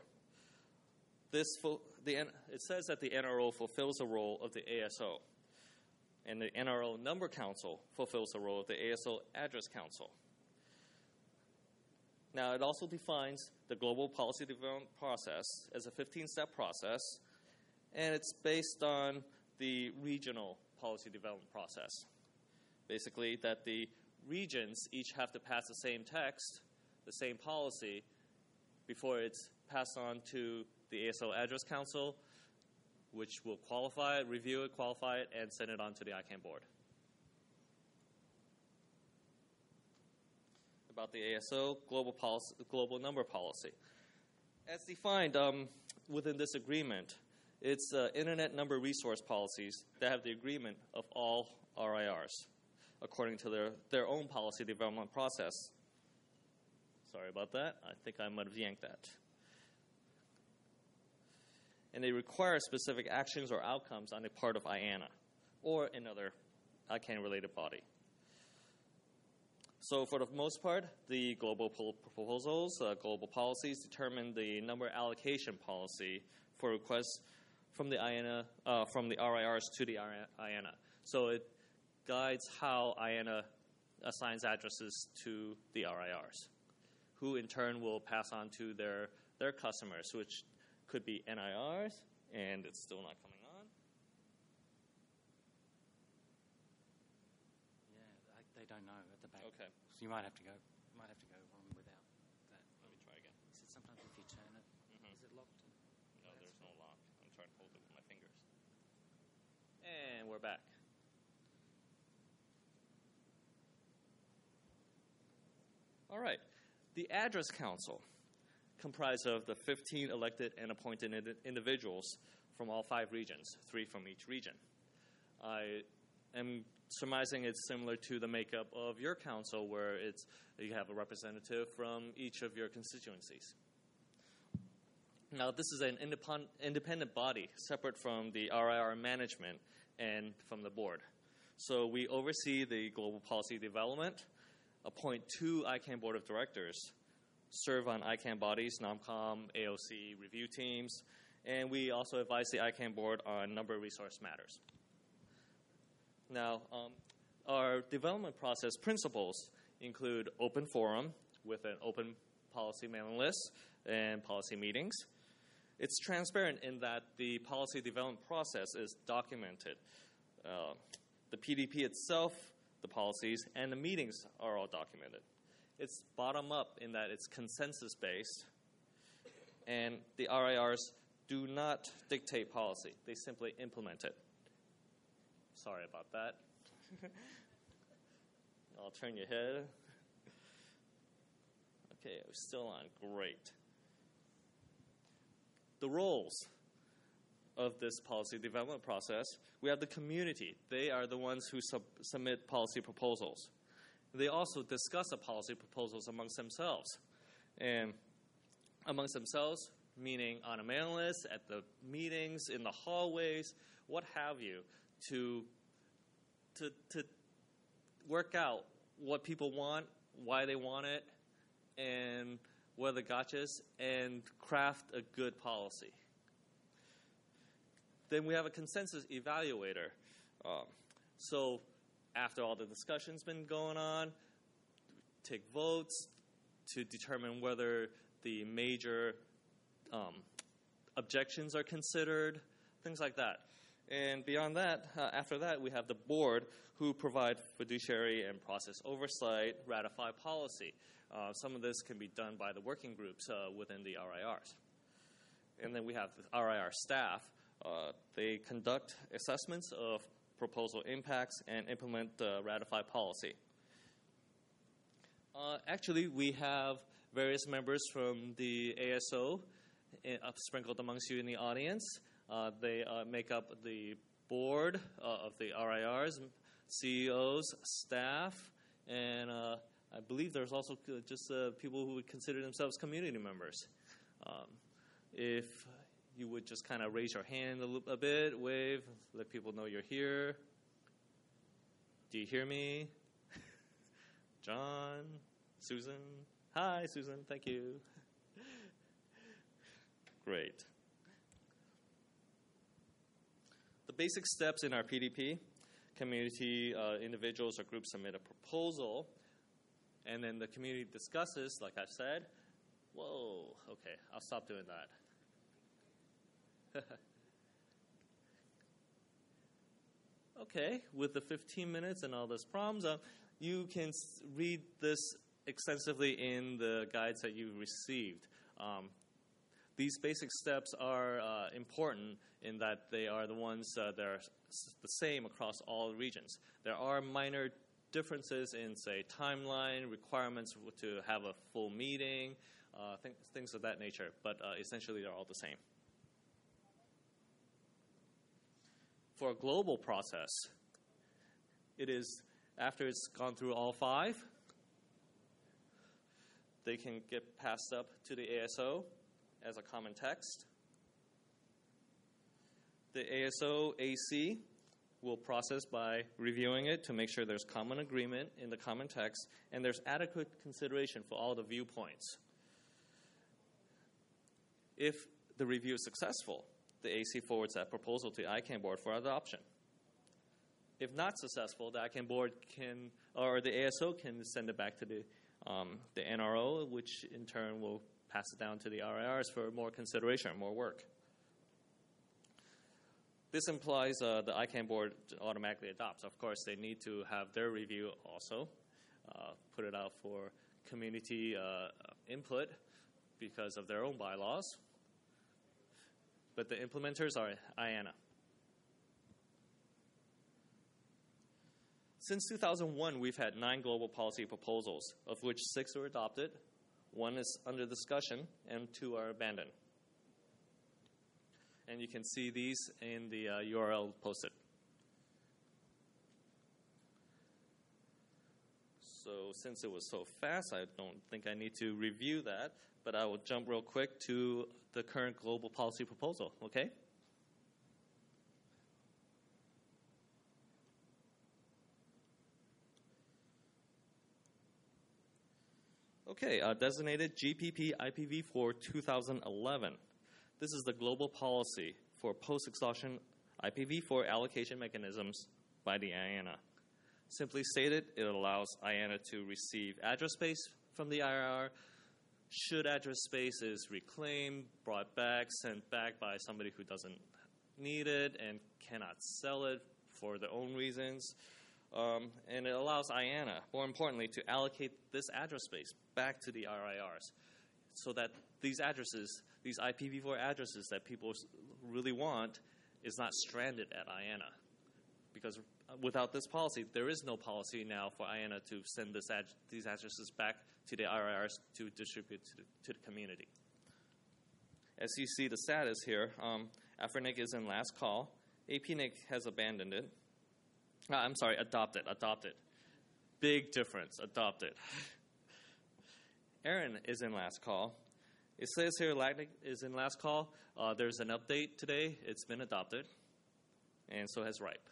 It says that the NRO fulfills the role of the ASO, and the NRO Number Council fulfills the role of the ASO Address Council. Now, it also defines the global policy development process as a 15-step process, and it's based on the regional policy development process. Basically, that the regions each have to pass the same text, the same policy, before it's passed on to the ASO Address Council, which will qualify it, review it, qualify it, and send it on to the ICANN board. About the ASO global number policy. As defined within this agreement, it's Internet Number Resource Policies that have the agreement of all RIRs, according to their own policy development process. Sorry about that. I think I might have yanked that. And they require specific actions or outcomes on the part of IANA or another ICANN-related body. So for the most part, the global proposals, global policies, determine the number allocation policy for requests from the IANA, from the RIRs to the IANA. So it guides how IANA assigns addresses to the RIRs, who in turn will pass on to their customers, which could be NIRs, and it's still not coming on. Yeah, they don't know at the back. Okay. So you might have to go. On without that. Let me try again. He said sometimes if you turn it, is it locked? No, there's no lock. I'm trying to hold it with my fingers. And we're back. All right. The Address Council, comprised of the 15 elected and appointed individuals from all 5 regions, 3 from each region. I am surmising it's similar to the makeup of your council, where you have a representative from each of your constituencies. Now, this is an independent body, separate from the RIR management and from the board. So we oversee the global policy development, appoint 2 ICANN board of directors, serve on ICANN bodies, NOMCOM, AOC review teams, and we also advise the ICANN board on number resource matters. Now, our development process principles include open forum with an open policy mailing list and policy meetings. It's transparent in that the policy development process is documented. The PDP itself, the policies, and the meetings are all documented. It's bottom-up in that it's consensus-based, and the RIRs do not dictate policy. They simply implement it. Sorry about that. I'll turn your head. Okay, we're still on. Great. the roles of this policy development process. We have the community. They are the ones who submit policy proposals. They also discuss the policy proposals amongst themselves. And amongst themselves, meaning on a mailing list, at the meetings, in the hallways, what have you, to work out what people want, why they want it, and what are the gotchas, and craft a good policy. Then we have a consensus evaluator. So after all the discussion's been going on, take votes to determine whether the major objections are considered, things like that. And beyond that, after that, we have the board who provide fiduciary and process oversight, ratify policy. Some of this can be done by the working groups within the RIRs. And then we have the RIR staff. They conduct assessments of proposal impacts and implement ratify policy. Actually, we have various members from the ASO sprinkled amongst you in the audience. They make up the board of the RIRs, CEOs, staff, and I believe there's also just people who would consider themselves community members. If you would just kind of raise your hand a bit, wave, let people know you're here. Do you hear me? John, Susan. Hi, Susan. Thank you. Great. The basic steps in our PDP, community, individuals or groups submit a proposal, and then the community discusses, like I said. Whoa, okay, I'll stop doing that. Okay, with the 15 minutes and all those problems, you can read this extensively in the guides that you received. These basic steps are important in that they are the ones that are the same across all regions. There are minor differences in, say, timeline, requirements to have a full meeting, things of that nature, but essentially they're all the same. For a global process, it is, after it's gone through all 5, they can get passed up to the ASO as a common text. The ASO AC will process by reviewing it to make sure there's common agreement in the common text and there's adequate consideration for all the viewpoints. If the review is successful, the AC forwards that proposal to the ICANN board for adoption. If not successful, the ICANN board can, or the ASO can send it back to the NRO, which in turn will pass it down to the RIRs for more consideration, more work. This implies the ICANN board automatically adopts. Of course, they need to have their review also, put it out for community input because of their own bylaws. But the implementers are IANA. Since 2001, we've had 9 global policy proposals, of which 6 were adopted, 1 is under discussion, and 2 are abandoned. And you can see these in the URL posted. So since it was so fast, I don't think I need to review that, but I will jump real quick to the current global policy proposal, okay? Okay, designated GPP IPv4 2011. This is the global policy for post-exhaustion IPv4 allocation mechanisms by the IANA. Simply stated, it allows IANA to receive address space from the IRR. Should address space is reclaimed, brought back, sent back by somebody who doesn't need it and cannot sell it for their own reasons. And it allows IANA, more importantly, to allocate this address space back to the RIRs so that these addresses, these IPv4 addresses that people really want, is not stranded at IANA. Because without this policy, there is no policy now for IANA to send these addresses back to the RIRs to distribute to the community. As you see the status here, AFRINIC is in last call. APNIC has abandoned it. I'm sorry, adopted. Big difference, adopted. ARIN is in last call. It says here LACNIC is in last call. There's an update today. It's been adopted. And so has RIPE.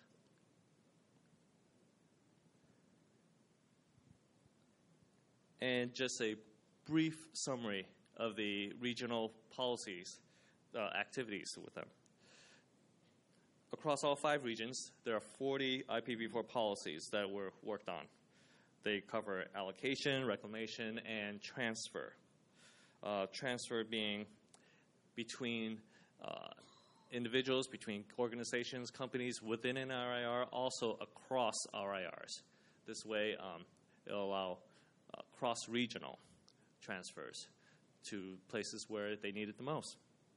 And just a brief summary of the regional policies, activities with them. Across all 5 regions, there are 40 IPv4 policies that were worked on. They cover allocation, reclamation, and transfer. Transfer being between individuals, between organizations, companies within an RIR, also across RIRs. This way, it'll allow cross-regional transfers to places where they need it the most.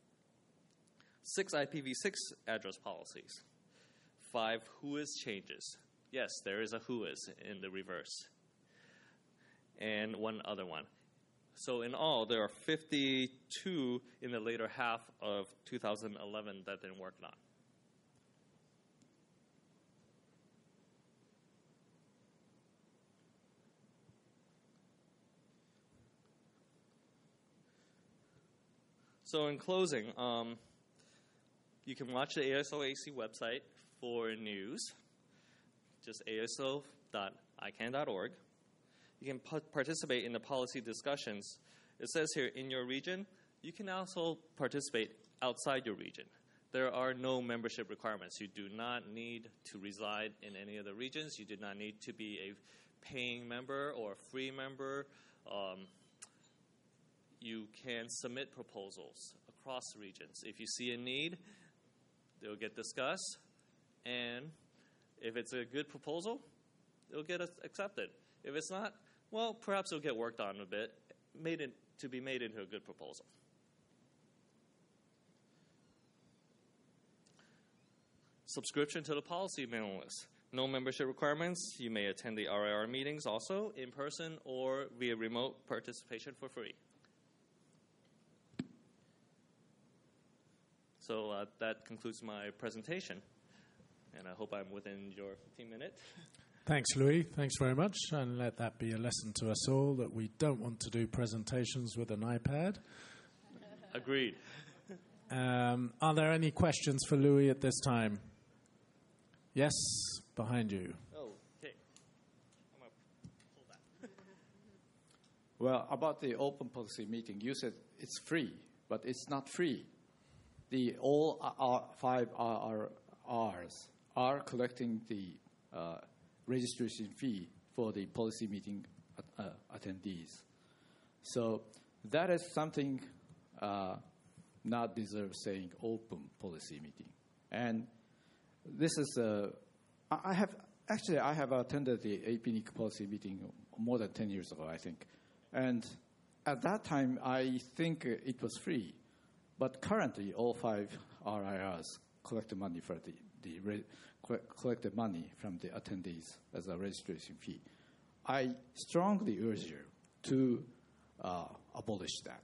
6 IPv6 address policies. 5 whois changes. Yes, there is a whois in the reverse. And 1 other one. So in all, there are 52 in the later half of 2011 that they're working on. So in closing, you can watch the ASO/AC website for news, just aso.icann.org. You can participate in the policy discussions. It says here, in your region, you can also participate outside your region. There are no membership requirements. You do not need to reside in any of the regions. You do not need to be a paying member or a free member. You can submit proposals across regions. If you see a need, they'll get discussed, and if it's a good proposal, it'll get accepted. If it's not, well, perhaps it'll get worked on a bit, to be made into a good proposal. Subscription to the policy mailing list. No membership requirements. You may attend the RIR meetings also in person or via remote participation for free. So that concludes my presentation, and I hope I'm within your 15 minutes. Thanks, Louis. Thanks very much. And let that be a lesson to us all that we don't want to do presentations with an iPad. Agreed. Are there any questions for Louis at this time? Yes, behind you. Oh, okay. I'm going to pull that. Well, about the open policy meeting, you said it's free, but it's not free. All 5 RRs are collecting the registration fee for the policy meeting attendees. So that is something not deserve saying open policy meeting. And this is I have attended the APNIC policy meeting more than 10 years ago, I think. And at that time, I think it was free. But currently, all 5 RIRs collect money for collect the money from the attendees as a registration fee. I strongly urge you to abolish that.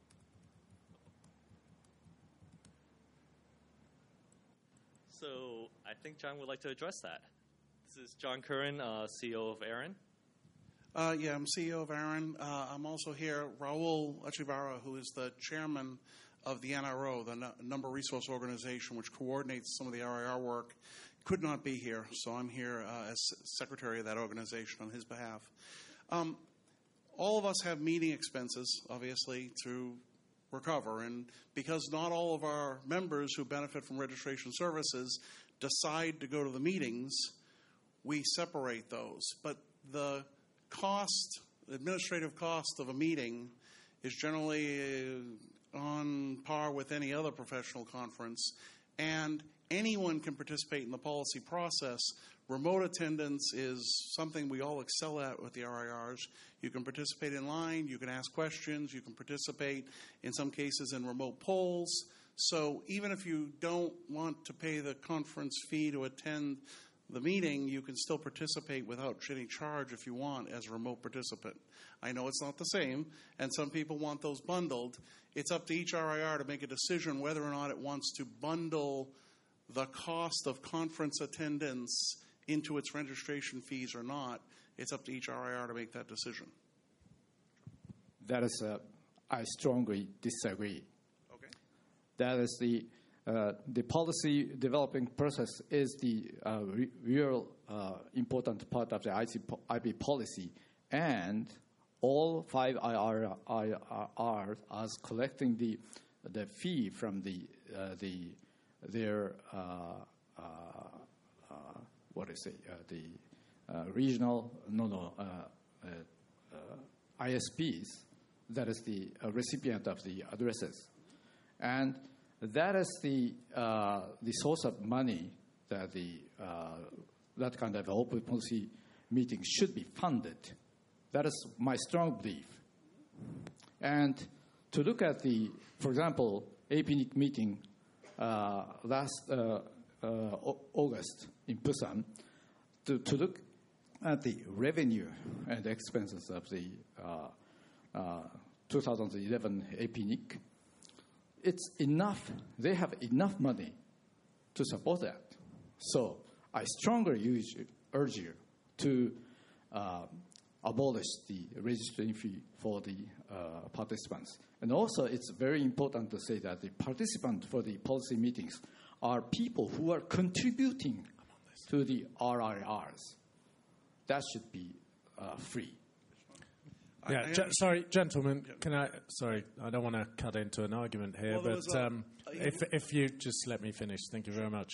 So I think John would like to address that. This is John Curran, CEO of ARIN. Yeah, I'm CEO of ARIN. I'm also here, Raul Echevarria, who is the chairman of the NRO, the Number Resource Organization, which coordinates some of the RIR work, could not be here, so I'm here as secretary of that organization on his behalf. All of us have meeting expenses, obviously, to recover, and because not all of our members who benefit from registration services decide to go to the meetings, we separate those. But the administrative cost of a meeting is generally on par with any other professional conference, and anyone can participate in the policy process. Remote attendance is something we all excel at with the RIRs. You can participate in line, you can ask questions, you can participate in some cases in remote polls. So even if you don't want to pay the conference fee to attend the meeting, you can still participate without any charge if you want as a remote participant. I know it's not the same, and some people want those bundled. It's up to each RIR to make a decision whether or not it wants to bundle the cost of conference attendance into its registration fees or not. It's up to each RIR to make that decision. That is, I strongly disagree. Okay. That is the policy developing process is the real important part of the IP policy, and all 5 IRRs are collecting the fee from their regional ISPs. That is the recipient of the addresses, and that is the source of money that that kind of open policy meeting should be funded. That is my strong belief. And to look at for example, APNIC meeting last August in Busan, to look at the revenue and expenses of the 2011 APNIC, it's enough. They have enough money to support that. So I strongly urge you to abolish the registration fee for the participants. And also, it's very important to say that the participants for the policy meetings are people who are contributing to the RIRs. That should be free. Yeah, sorry, gentlemen. Can I? Sorry, I don't want to cut into an argument here, but if you just let me finish, thank you very much.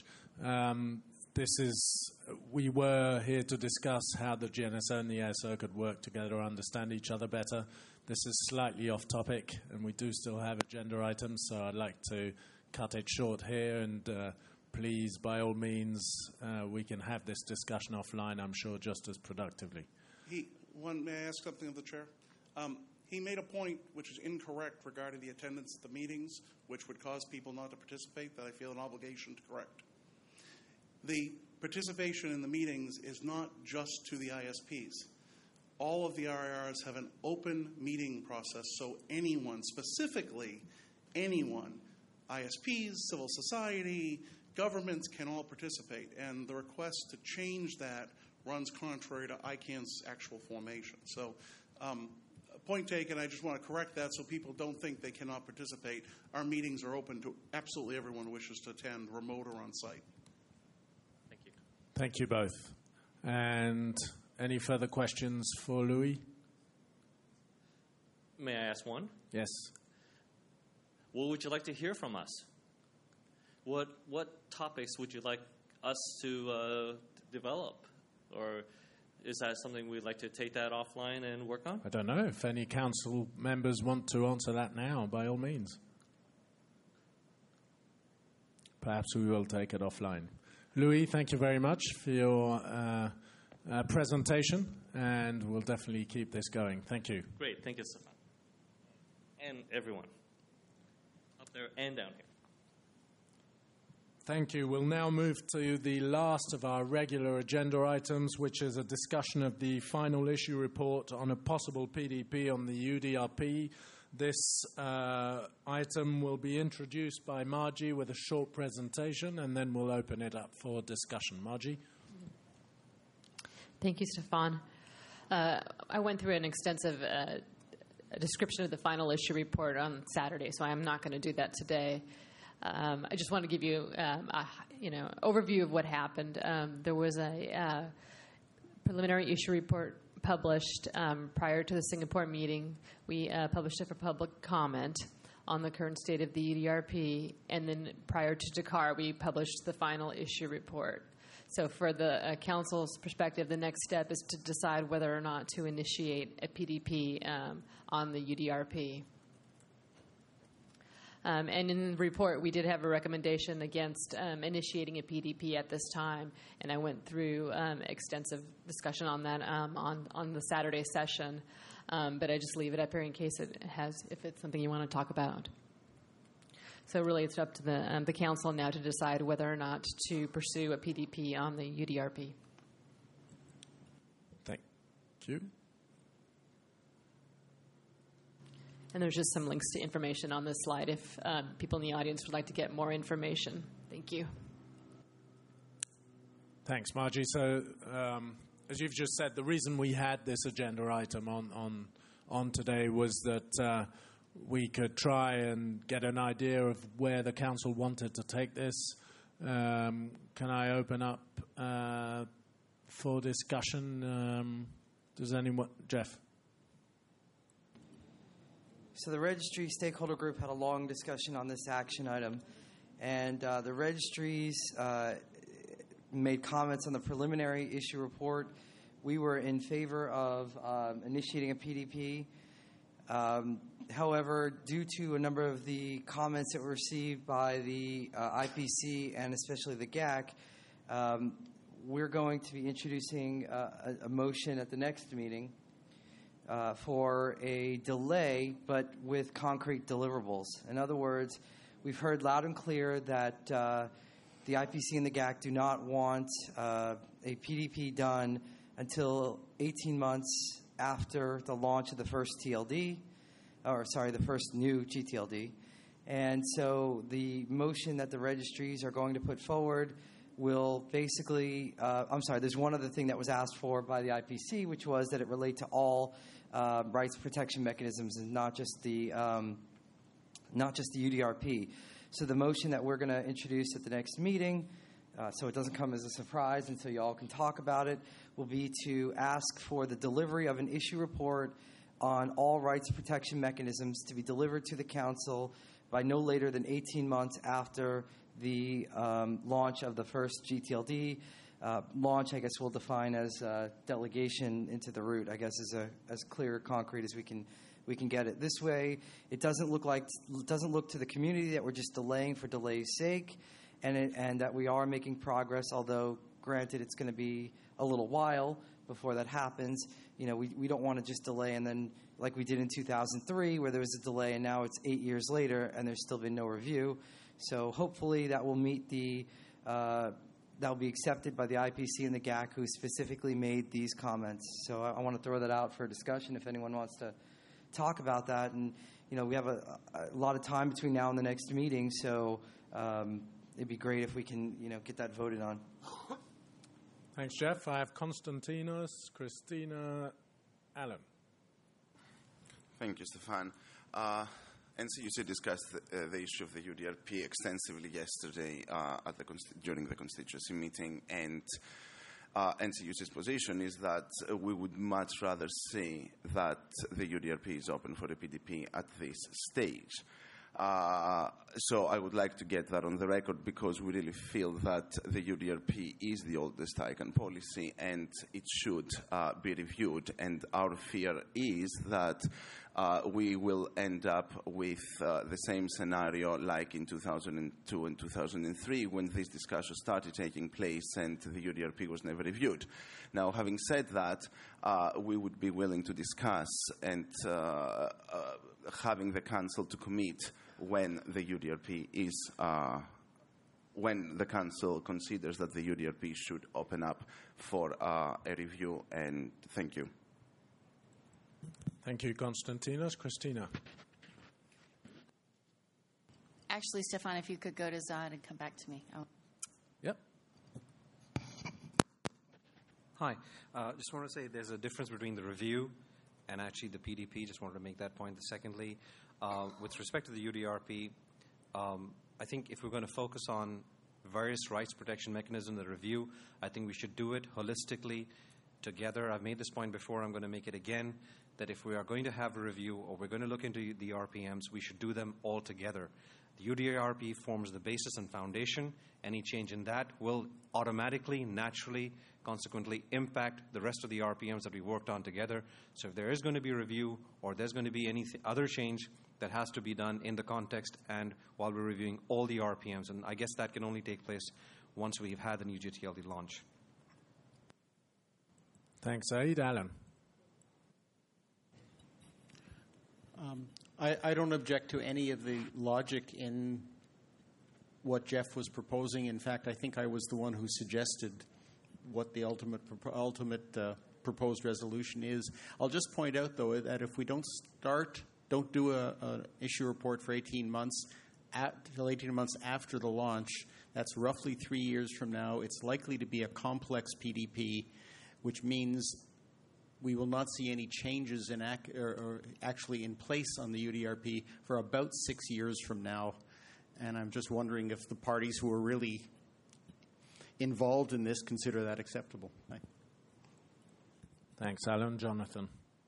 We were here to discuss how the GNSO and the ASO could work together, understand each other better. This is slightly off topic, and we do still have agenda items, so I'd like to cut it short here. And please, by all means, we can have this discussion offline, I'm sure, just as productively. May I ask something of the chair? He made a point which is incorrect regarding the attendance at the meetings, which would cause people not to participate, that I feel an obligation to correct. The participation in the meetings is not just to the ISPs. All of the RIRs have an open meeting process, so anyone, specifically anyone, ISPs, civil society, governments can all participate, and the request to change that runs contrary to ICANN's actual formation. So, point taken, I just want to correct that so people don't think they cannot participate. Our meetings are open to absolutely everyone who wishes to attend, remote or on site. Thank you. Thank you both. And any further questions for Louis? May I ask one? Yes. What would you like to hear from us? What topics would you like us to develop? Or is that something we'd like to take that offline and work on? I don't know. If any council members want to answer that now, by all means. Perhaps we will take it offline. Louis, thank you very much for your presentation, and we'll definitely keep this going. Thank you. Great. Thank you, Stefan. And everyone up there and down here. Thank you. We'll now move to the last of our regular agenda items, which is a discussion of the final issue report on a possible PDP on the UDRP. This item will be introduced by Margie with a short presentation, and then we'll open it up for discussion. Margie? Thank you, Stefan. I went through an extensive a description of the final issue report on Saturday, so I'm not going to do that today. I just want to give you, overview of what happened. There was a preliminary issue report published prior to the Singapore meeting. We published it for public comment on the current state of the UDRP, and then prior to Dakar, we published the final issue report. So for the Council's perspective, the next step is to decide whether or not to initiate a PDP on the UDRP. And in the report, we did have a recommendation against initiating a PDP at this time, and I went through extensive discussion on that on the Saturday session. But I just leave it up here in case if it's something you want to talk about. So really it's up to the council now to decide whether or not to pursue a PDP on the UDRP. Thank you. And there's just some links to information on this slide if people in the audience would like to get more information. Thank you. Thanks, Margie. So, as you've just said, the reason we had this agenda item on today was that we could try and get an idea of where the council wanted to take this. Can I open up for discussion? Does anyone? Jeff? So the registry stakeholder group had a long discussion on this action item, and the registries made comments on the preliminary issue report. We were in favor of initiating a PDP. However, due to a number of the comments that were received by the IPC and especially the GAC, we're going to be introducing a motion at the next meeting for a delay, but with concrete deliverables. In other words, we've heard loud and clear that the IPC and the GAC do not want a PDP done until 18 months after the launch of the first TLD, the first new GTLD. And so the motion that the registries are going to put forward will basically, there's one other thing that was asked for by the IPC, which was that it relate to all rights protection mechanisms and not just the UDRP. So the motion that we're going to introduce at the next meeting, so it doesn't come as a surprise and so you all can talk about it, will be to ask for the delivery of an issue report on all rights protection mechanisms to be delivered to the council by no later than 18 months after the launch of the first GTLD. Launch, I guess, we'll define as delegation into the route, I guess, is as clear, concrete as we can get it. This way, it doesn't look to the community that we're just delaying for delay's sake, and that we are making progress. Although, granted, it's going to be a little while before that happens. You know, we don't want to just delay and then, like we did in 2003, where there was a delay, and now it's 8 years later, and there's still been no review. So hopefully that will meet that will be accepted by the IPC and the GAC, who specifically made these comments. So I want to throw that out for discussion if anyone wants to talk about that. And, you know, we have a lot of time between now and the next meeting, so it'd be great if we can, get that voted on. Thanks, Jeff. I have Konstantinos, Christina, Alan. Thank you, Stefan. NCUC discussed the issue of the UDRP extensively yesterday during the constituency meeting, and NCUC's position is that we would much rather see that the UDRP is open for a PDP at this stage. So I would like to get that on the record, because we really feel that the UDRP is the oldest ICANN policy and it should be reviewed. And our fear is that we will end up with the same scenario like in 2002 and 2003, when these discussions started taking place and the UDRP was never reviewed. Now, having said that, we would be willing to discuss and having the Council to commit when the UDRP is, when the Council considers that the UDRP should open up for a review. And thank you. Thank you, Konstantinos. Christina. Actually, Stefan, if you could go to Zad and come back to me. Yep. Hi. Just want to say there's a difference between the review and actually the PDP. Just wanted to make that point. Secondly, with respect to the UDRP, I think if we're going to focus on various rights protection mechanisms, the review, I think we should do it holistically together. I've made this point before. I'm going to make it again, that if we are going to have a review or we're going to look into the RPMs, we should do them all together. The UDRP forms the basis and foundation. Any change in that will automatically, naturally, consequently impact the rest of the RPMs that we worked on together. So if there is going to be a review or there's going to be any other change, that has to be done in the context and while we're reviewing all the RPMs. And I guess that can only take place once we've had the new GTLD launch. Thanks, Saeed. Alan. I don't object to any of the logic in what Jeff was proposing. In fact, I think I was the one who suggested what the ultimate proposed resolution is. I'll just point out, though, that if we don't do an issue report for 18 months, till 18 months after the launch, that's roughly 3 years from now. It's likely to be a complex PDP, which means we will not see any changes or actually in place on the UDRP for about 6 years from now. And I'm just wondering if the parties who are really involved in this consider that acceptable. Thanks, Alan. Jonathan.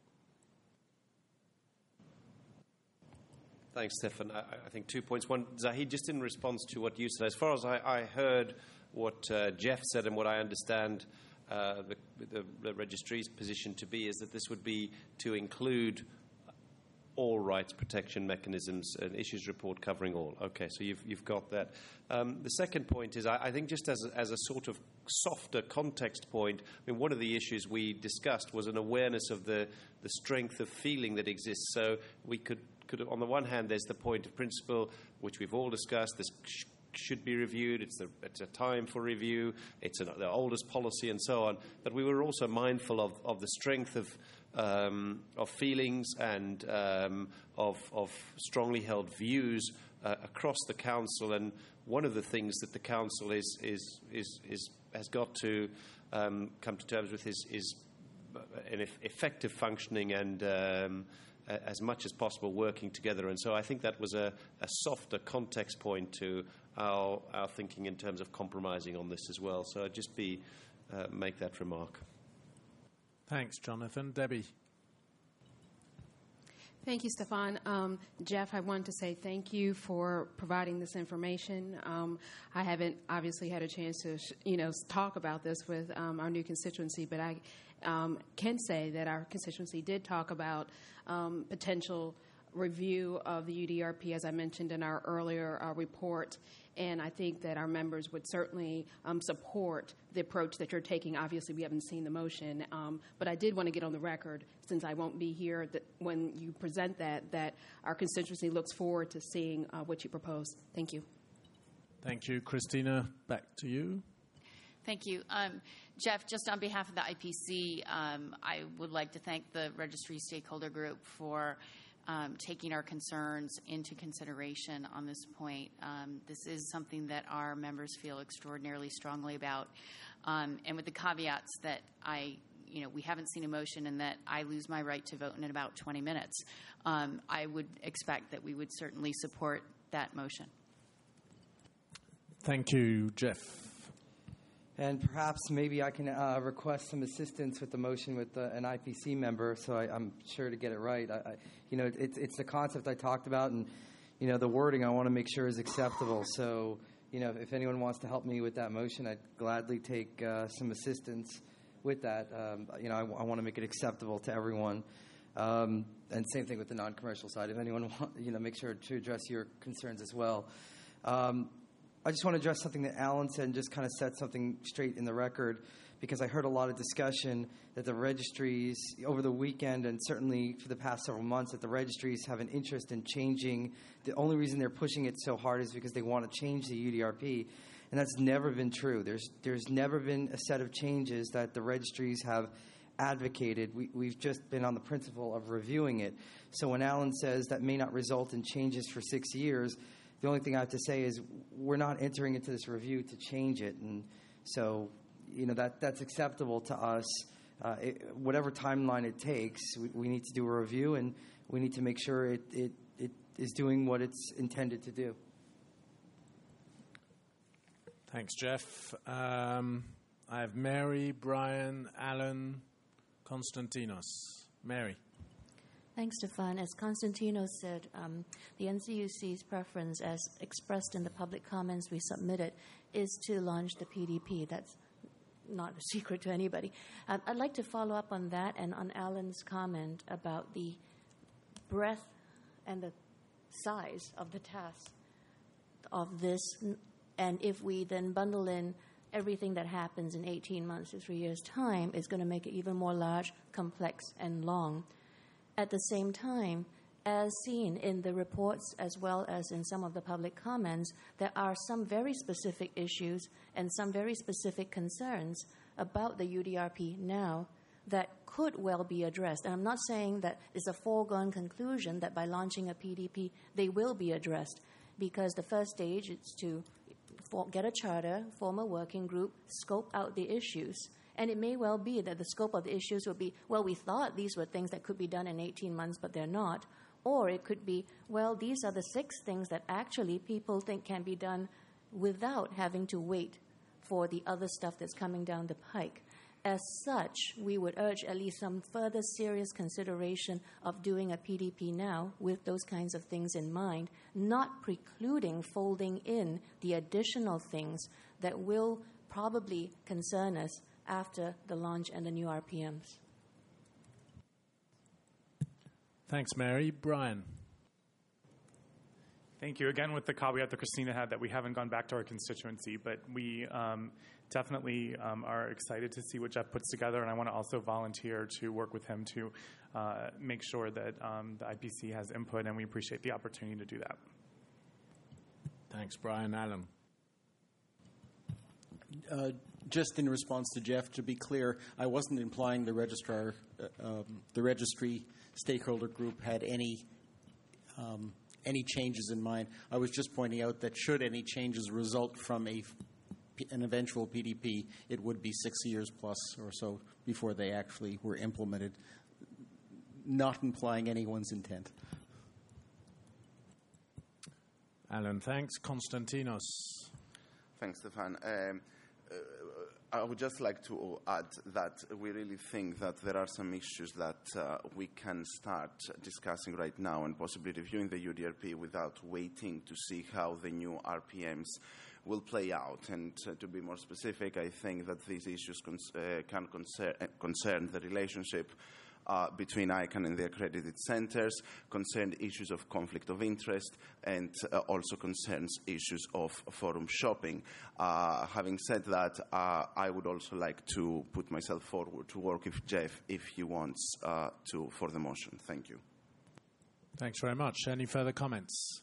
Thanks, Stefan. I think 2 points. One, Zahid, just in response to what you said, as far as I heard what Jeff said and what I understand the registry's position to be, is that this would be to include all rights protection mechanisms, an issues report covering all. Okay, so you've got that. The second point is, I think just as a sort of softer context point, I mean, one of the issues we discussed was an awareness of the strength of feeling that exists. So we could on the one hand, there's the point of principle, which we've all discussed. This should be reviewed. It's a time for review. It's the oldest policy and so on. But we were also mindful of the strength of feelings and of strongly held views across the council. And one of the things that the council has got to come to terms with is an effective functioning and as much as possible working together. And so I think that was a softer context point to our thinking in terms of compromising on this as well. So I'd just make that remark. Thanks, Jonathan. Debbie. Thank you, Stefan. Jeff, I want to say thank you for providing this information. I haven't obviously had a chance to, talk about this with our new constituency, but I can say that our constituency did talk about potential review of the UDRP, as I mentioned in our earlier report. And I think that our members would certainly support the approach that you're taking. Obviously, we haven't seen the motion, but I did want to get on the record, since I won't be here, that when you present that our constituency looks forward to seeing what you propose. Thank you. Thank you. Christina, back to you. Thank you. Jeff, just on behalf of the IPC, I would like to thank the registry stakeholder group for taking our concerns into consideration on this point. This is something that our members feel extraordinarily strongly about, and with the caveats that we haven't seen a motion and that I lose my right to vote in about 20 minutes. I would expect that we would certainly support that motion. Thank you, Jeff. And perhaps maybe I can request some assistance with the motion with an IPC member, so I'm sure to get it right. It's the concept I talked about, and the wording I want to make sure is acceptable. So, if anyone wants to help me with that motion, I'd gladly take some assistance with that. I want to make it acceptable to everyone. And same thing with the non-commercial side. If anyone wants, make sure to address your concerns as well. I just want to address something that Alan said and just kind of set something straight in the record, because I heard a lot of discussion that the registries over the weekend and certainly for the past several months that the registries have an interest in changing. The only reason they're pushing it so hard is because they want to change the UDRP, and that's never been true. There's never been a set of changes that the registries have advocated. We've just been on the principle of reviewing it. So when Alan says that may not result in changes for 6 years, the only thing I have to say is we're not entering into this review to change it. And so, that's acceptable to us. Whatever timeline it takes, we need to do a review, and we need to make sure it is doing what it's intended to do. Thanks, Jeff. I have Mary, Brian, Alan, Konstantinos. Mary. Thanks, Stefan. As Konstantinos said, the NCUC's preference, as expressed in the public comments we submitted, is to launch the PDP. That's not a secret to anybody. I'd like to follow up on that and on Alan's comment about the breadth and the size of the task of this. And if we then bundle in everything that happens in 18 months to 3 years' time, it's going to make it even more large, complex, and long. At the same time, as seen in the reports as well as in some of the public comments, there are some very specific issues and some very specific concerns about the UDRP now that could well be addressed. And I'm not saying that it's a foregone conclusion that by launching a PDP, they will be addressed, because the first stage is to get a charter, form a working group, scope out the issues. And it may well be that the scope of the issues will be, well, we thought these were things that could be done in 18 months, but they're not. Or it could be, well, these are the 6 things that actually people think can be done without having to wait for the other stuff that's coming down the pike. As such, we would urge at least some further serious consideration of doing a PDP now with those kinds of things in mind, not precluding folding in the additional things that will probably concern us after the launch and the new RPMs. Thanks, Mary. Brian. Thank you. Again, with the caveat that Christina had that we haven't gone back to our constituency, but we definitely are excited to see what Jeff puts together, and I want to also volunteer to work with him to make sure that the IPC has input, and we appreciate the opportunity to do that. Thanks, Brian. Alan. Just in response to Jeff, to be clear, I wasn't implying the registry stakeholder group had any changes in mind. I was just pointing out that should any changes result from an eventual PDP, it would be 6 years plus or so before they actually were implemented, not implying anyone's intent. Alan, thanks. Konstantinos. Thanks, Stefan. I would just like to add that we really think that there are some issues that we can start discussing right now and possibly reviewing the UDRP without waiting to see how the new RPMs will play out. And to be more specific, I think that these issues can concern the relationship between ICANN and the accredited centers, concerned issues of conflict of interest, and also concerns issues of forum shopping. Having said that, I would also like to put myself forward to work with Jeff if he wants to for the motion. Thank you. Thanks very much. Any further comments?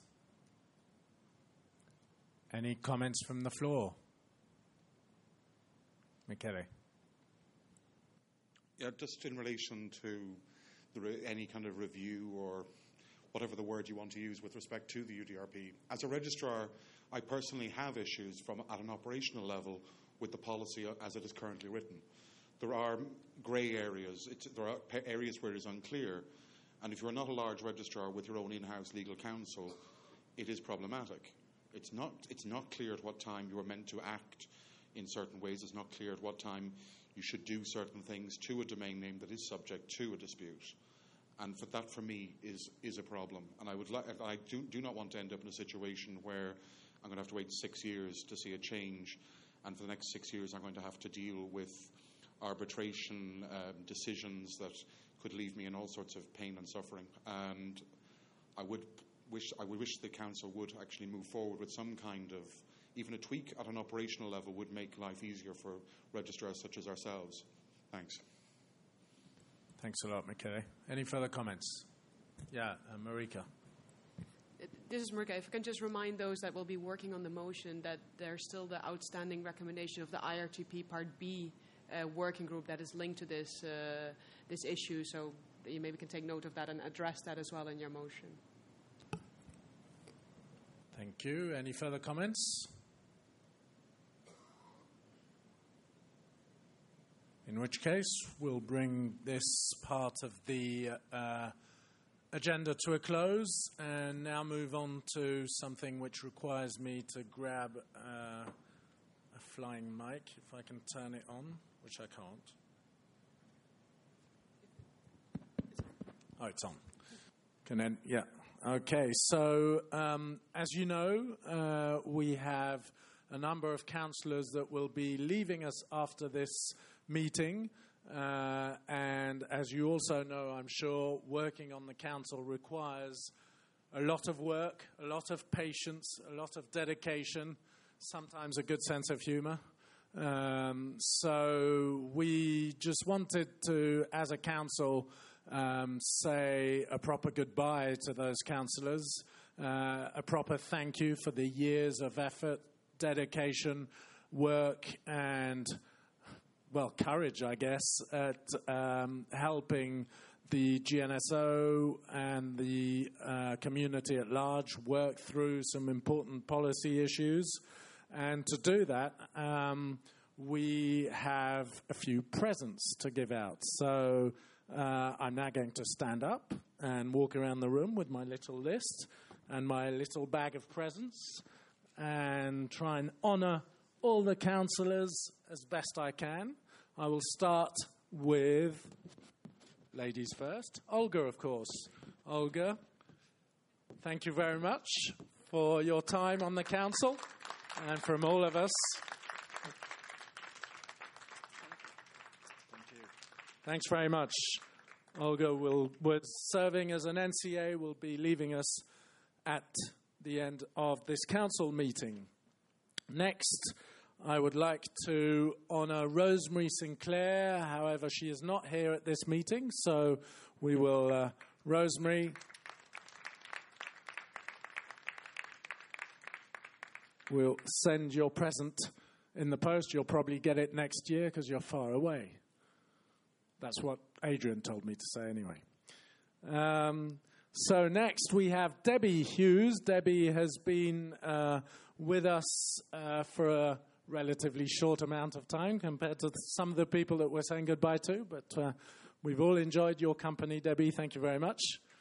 Any comments from the floor? Michele. Yeah, just in relation to any kind of review or whatever the word you want to use with respect to the UDRP. As a registrar, I personally have issues at an operational level with the policy as it is currently written. There are grey areas. There are areas where it is unclear. And if you're not a large registrar with your own in-house legal counsel, it is problematic. It's not clear at what time you are meant to act in certain ways. It's not clear at what time you should do certain things to a domain name that is subject to a dispute. And for me, is a problem. And I do not want to end up in a situation where I'm going to have to wait 6 years to see a change, and for the next 6 years I'm going to have to deal with arbitration decisions that could leave me in all sorts of pain and suffering. And I would wish the council would actually move forward with some kind of, even a tweak at an operational level would make life easier for registrars such as ourselves. Thanks. Thanks a lot, Michele. Any further comments? Yeah, Marika. This is Marika. If I can just remind those that will be working on the motion that there's still the outstanding recommendation of the IRTP Part B working group that is linked to this issue, so you maybe can take note of that and address that as well in your motion. Thank you. Any further comments? In which case, we'll bring this part of the agenda to a close and now move on to something which requires me to grab a flying mic, if I can turn it on, which I can't. Oh, it's on. Yeah. Okay, so as you know, we have a number of councillors that will be leaving us after this meeting, and as you also know, I'm sure, working on the council requires a lot of work, a lot of patience, a lot of dedication, sometimes a good sense of humour. So we just wanted to, as a council, say a proper goodbye to those councillors, a proper thank you for the years of effort, dedication, work, and, well, courage, I guess, at helping the GNSO and the community at large work through some important policy issues. And to do that, we have a few presents to give out. So I'm now going to stand up and walk around the room with my little list and my little bag of presents and try and honour all the councillors as best I can. I will start with ladies first. Olga, of course. Olga, thank you very much for your time on the council and from all of us. Thank you. Thanks very much. Olga was serving as an NCA, will be leaving us at the end of this council meeting. Next, I would like to honour Rosemary Sinclair. However, she is not here at this meeting, so we will, Rosemary, we'll send your present in the post. You'll probably get it next year because you're far away. That's what Adrian told me to say anyway. So next we have Debbie Hughes. Debbie has been with us for a relatively short amount of time compared to some of the people that we're saying goodbye to, but we've all enjoyed your company, Debbie. Thank you very much.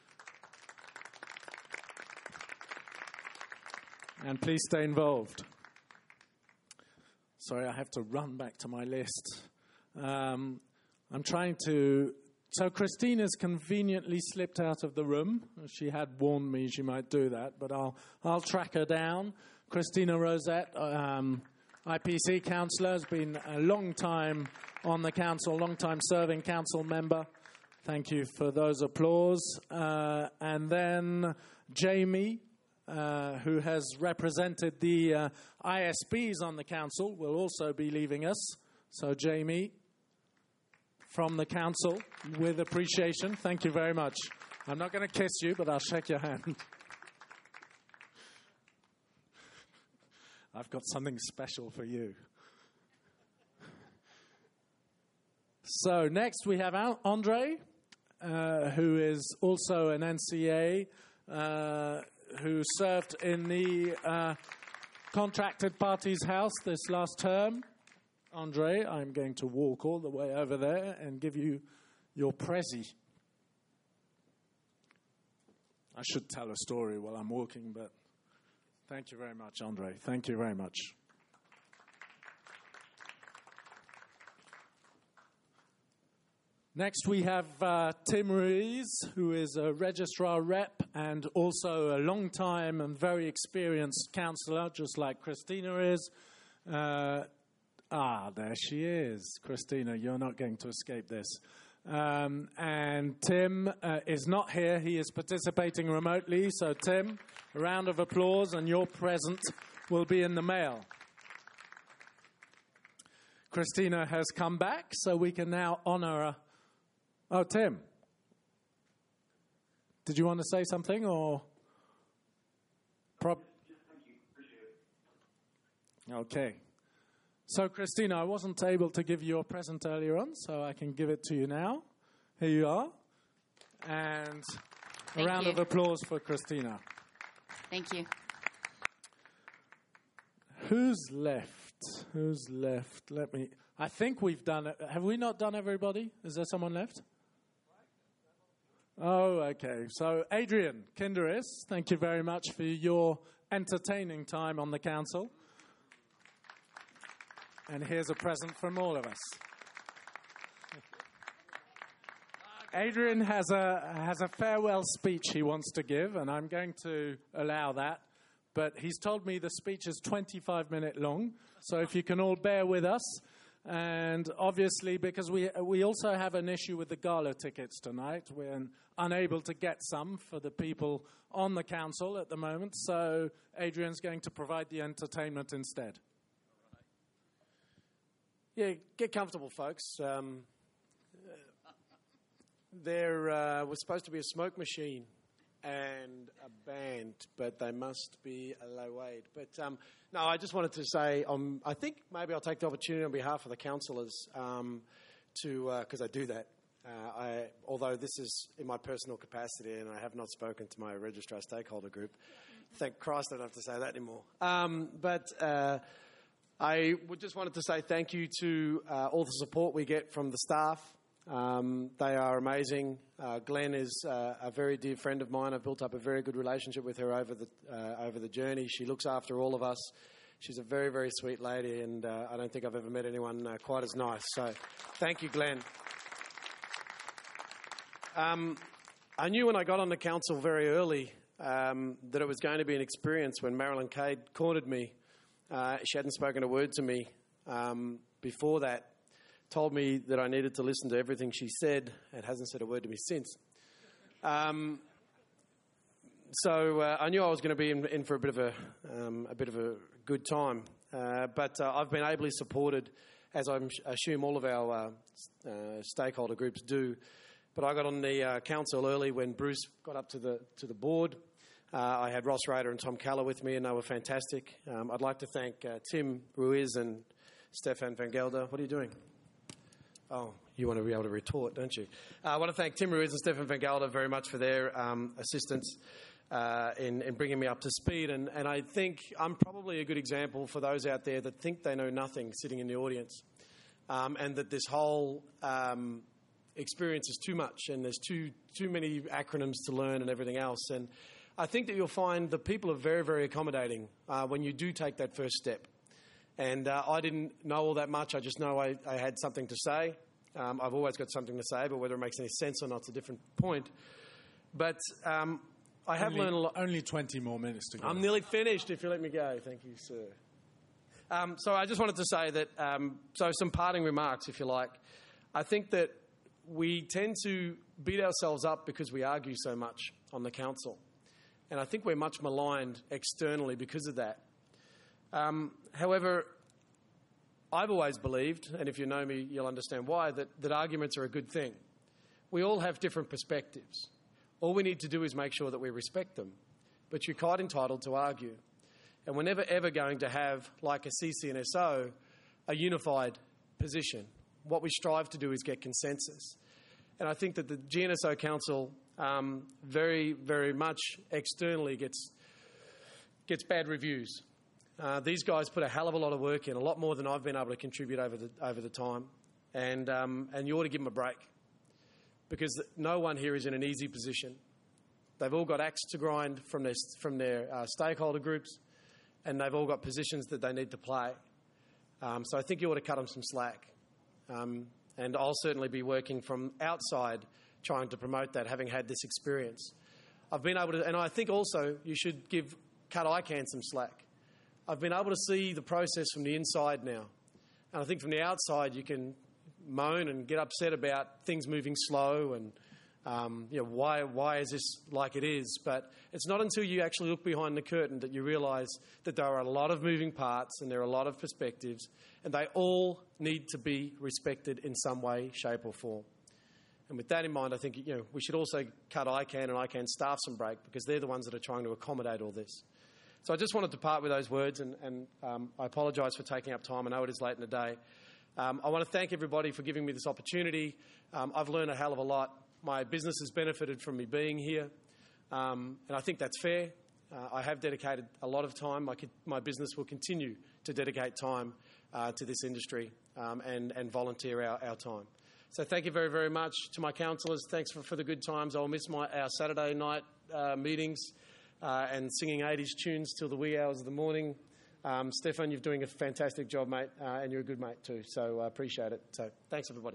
And please stay involved. Sorry, I have to run back to my list. I'm trying to... So Christina's conveniently slipped out of the room. She had warned me she might do that, but I'll track her down. Christina Rosette, IPC councillor, has been a long time on the council, long time serving council member. Thank you for those applause. And then Jamie, who has represented the ISPs on the council, will also be leaving us. So Jamie, from the council, with appreciation, thank you very much. I'm not going to kiss you, but I'll shake your hand. I've got something special for you. So next we have Andre, who is also an NCA, who served in the contracted parties house this last term. Andre, I'm going to walk all the way over there and give you your prezi. I should tell a story while I'm walking, but thank you very much, Andre. Thank you very much. Next, we have Tim Ruiz, who is a registrar rep and also a long-time and very experienced councillor, just like Christina is. There she is. Christina, you're not going to escape this. And Tim is not here. He is participating remotely. So, Tim, a round of applause, and your present will be in the mail. Christina has come back, so we can now honour her. Oh, Tim. Did you want to say something, or? Thank you. Appreciate it. Okay. So, Christina, I wasn't able to give you your present earlier on, so I can give it to you now. Here you are. And a round of applause for Christina. Thank you. Who's left? Who's left? I think we've done it. Have we not done everybody? Is there someone left? Oh, okay. So, Adrian Kinderis, thank you very much for your entertaining time on the council. And here's a present from all of us. Adrian has a farewell speech he wants to give, and I'm going to allow that. But he's told me the speech is 25 minutes long, so if you can all bear with us. And obviously, because we also have an issue with the gala tickets tonight, we're unable to get some for the people on the council at the moment, so Adrian's going to provide the entertainment instead. Yeah, get comfortable, folks. There was supposed to be a smoke machine and a band, but they must be low aid. But no, I just wanted to say, I think maybe I'll take the opportunity on behalf of the councillors because I do that. Although this is in my personal capacity and I have not spoken to my registrar stakeholder group. Thank Christ I don't have to say that anymore. I just wanted to say thank you to all the support we get from the staff. They are amazing. Glenn is a very dear friend of mine. I've built up a very good relationship with her over the journey. She looks after all of us. She's a very, very sweet lady, and I don't think I've ever met anyone quite as nice. So thank you, Glenn. I knew when I got on the council very early that it was going to be an experience when Marilyn Cade cornered me. She hadn't spoken a word to me before that, told me that I needed to listen to everything she said, and hasn't said a word to me since. So I knew I was going to be in for a bit of a good time. But I've been ably supported, as I assume all of our stakeholder groups do. But I got on the council early when Bruce got up to the board. I had Ross Rader and Tom Keller with me, and they were fantastic. I'd like to thank Tim Ruiz and Stefan van Gelder. What are you doing? Oh, you want to be able to retort, don't you? I want to thank Tim Ruiz and Stefan van Gelder very much for their assistance in bringing me up to speed. And I think I'm probably a good example for those out there that think they know nothing sitting in the audience, and that this whole experience is too much and there's too many acronyms to learn and everything else. And I think that you'll find that people are very, very accommodating when you do take that first step. And I didn't know all that much. I just know I had something to say. I've always got something to say, but whether it makes any sense or not is a different point. But I have learned a lot. Only 20 more minutes to go. I'm nearly finished, if you let me go. Thank you, sir. So I just wanted to say that, so some parting remarks, if you like. I think that we tend to beat ourselves up because we argue so much on the council. And I think we're much maligned externally because of that. However, I've always believed, and if you know me, you'll understand why, that arguments are a good thing. We all have different perspectives. All we need to do is make sure that we respect them. But you're quite entitled to argue. And we're never, ever going to have, like a CCNSO, a unified position. What we strive to do is get consensus. And I think that the GNSO Council very, very much externally gets bad reviews. These guys put a hell of a lot of work in, a lot more than I've been able to contribute over the time. And you ought to give them a break, because no one here is in an easy position. They've all got axe to grind from their stakeholder groups, and they've all got positions that they need to play. So I think you ought to cut them some slack. And I'll certainly be working from outside trying to promote that, having had this experience. I've been able to, and I think also you should cut ICANN some slack. I've been able to see the process from the inside now. And I think from the outside you can moan and get upset about things moving slow and why is this like it is? But it's not until you actually look behind the curtain that you realise that there are a lot of moving parts and there are a lot of perspectives, and they all need to be respected in some way, shape or form. And with that in mind, I think we should also cut ICANN and ICANN staff some break, because they're the ones that are trying to accommodate all this. So I just wanted to part with those words, and I apologise for taking up time. I know it is late in the day. I want to thank everybody for giving me this opportunity. I've learned a hell of a lot. My business has benefited from me being here, and I think that's fair. I have dedicated a lot of time. My business will continue to dedicate time to this industry and volunteer our time. So thank you very, very much to my councillors. Thanks for the good times. I'll miss our Saturday night meetings and singing 80s tunes till the wee hours of the morning. Stefan, you're doing a fantastic job, mate, and you're a good mate too, so I appreciate it. So thanks, everybody.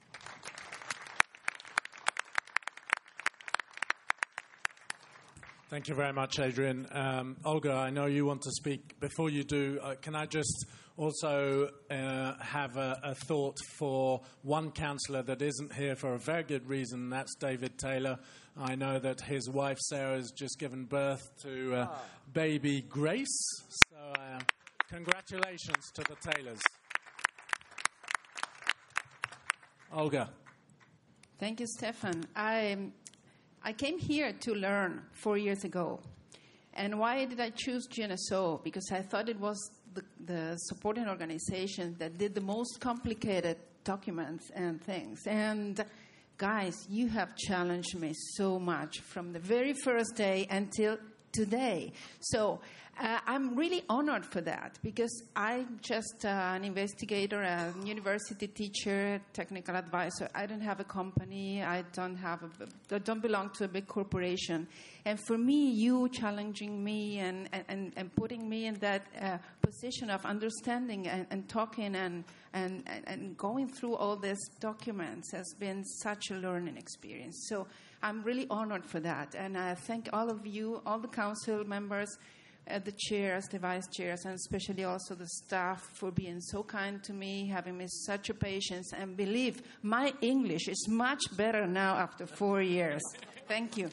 Thank you very much, Adrian. Olga, I know you want to speak. Before you do, can I just also have a thought for one councillor that isn't here for a very good reason, and that's David Taylor. I know that his wife, Sarah, has just given birth to baby Grace. So congratulations to the Taylors. Olga. Thank you, Stefan. I came here to learn 4 years ago. And why did I choose GNSO? Because I thought it was the supporting organization that did the most complicated documents and things. And guys, you have challenged me so much from the very first day until today. So I'm really honored for that, because I'm just an investigator, a university teacher, technical advisor. I don't have a company. I don't belong to a big corporation. And for me, you challenging me and putting me in that position of understanding and talking and going through all these documents has been such a learning experience. So I'm really honored for that. And I thank all of you, all the council members, the chairs, the vice chairs, and especially also the staff for being so kind to me, having me such a patience. And believe, my English is much better now after 4 years. Thank you.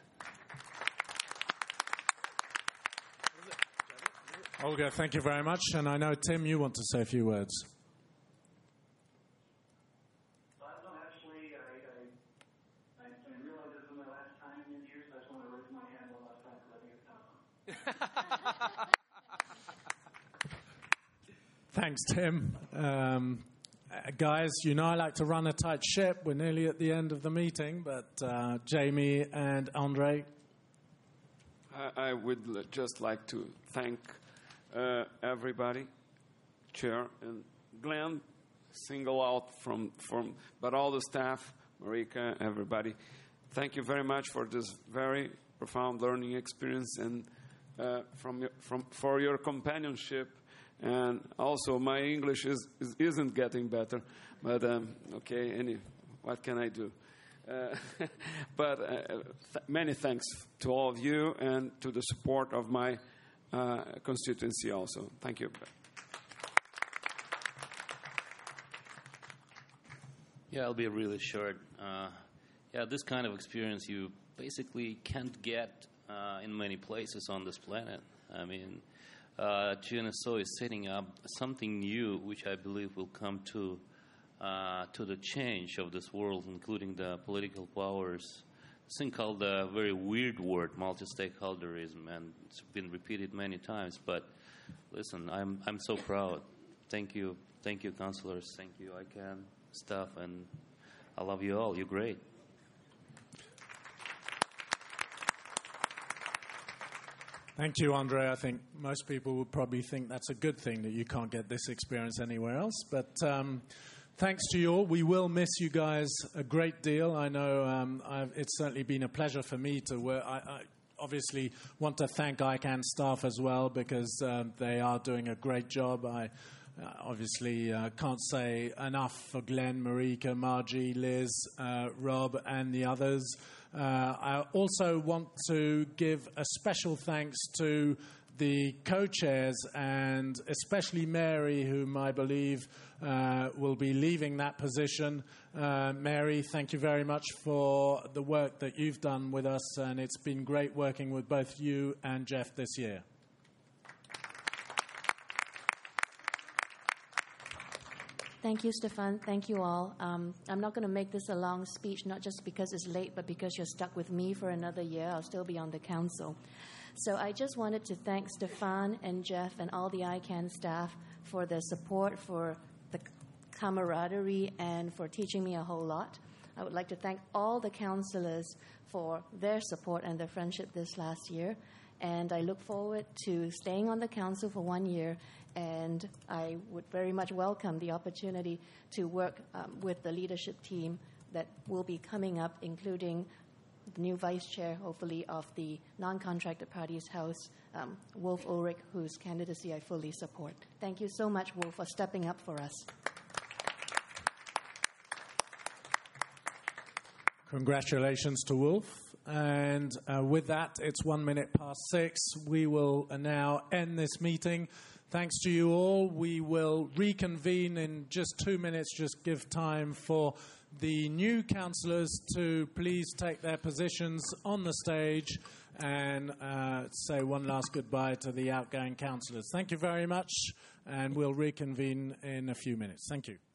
Olga, thank you very much. And I know, Tim, you want to say a few words. Thanks, Tim. Guys, you know I like to run a tight ship. We're nearly at the end of the meeting, but Jamie and Andre. I would just like to thank everybody, Chair and Glenn, single out from but all the staff, Marika, everybody. Thank you very much for this very profound learning experience and for your companionship. And also, my English isn't getting better, but okay. What can I do? But many thanks to all of you and to the support of my constituency also. Thank you. Yeah, I'll be really short. This kind of experience you basically can't get in many places on this planet. I mean, GNSO is setting up something new, which I believe will come to the change of this world, including the political powers. This thing called a very weird word, multi-stakeholderism, and it's been repeated many times. But listen, I'm so proud. Thank you, councillors. Thank you, ICANN staff, and I love you all. You're great. Thank you, Andre. I think most people would probably think that's a good thing that you can't get this experience anywhere else. But thanks to you all. We will miss you guys a great deal. I know it's certainly been a pleasure for me to work. I obviously want to thank ICANN staff as well, because they are doing a great job. I obviously can't say enough for Glenn, Marika, Margie, Liz, Rob, and the others. I also want to give a special thanks to the co-chairs, and especially Mary, whom I believe will be leaving that position. Mary, thank you very much for the work that you've done with us, and it's been great working with both you and Jeff this year. Thank you, Stefan. Thank you all. I'm not going to make this a long speech, not just because it's late, but because you're stuck with me for another year. I'll still be on the council. So I just wanted to thank Stefan and Jeff and all the ICANN staff for their support, for the camaraderie, and for teaching me a whole lot. I would like to thank all the councillors for their support and their friendship this last year. And I look forward to staying on the council for 1 year, and I would very much welcome the opportunity to work with the leadership team that will be coming up, including the new vice chair, hopefully, of the non-contracted parties house, Wolf Ulrich, whose candidacy I fully support. Thank you so much, Wolf, for stepping up for us. Congratulations to Wolf. And with that, it's 6:01. We will now end this meeting. Thanks to you all. We will reconvene in just 2 minutes. Just give time for the new councillors to please take their positions on the stage and say one last goodbye to the outgoing councillors. Thank you very much, and we'll reconvene in a few minutes. Thank you.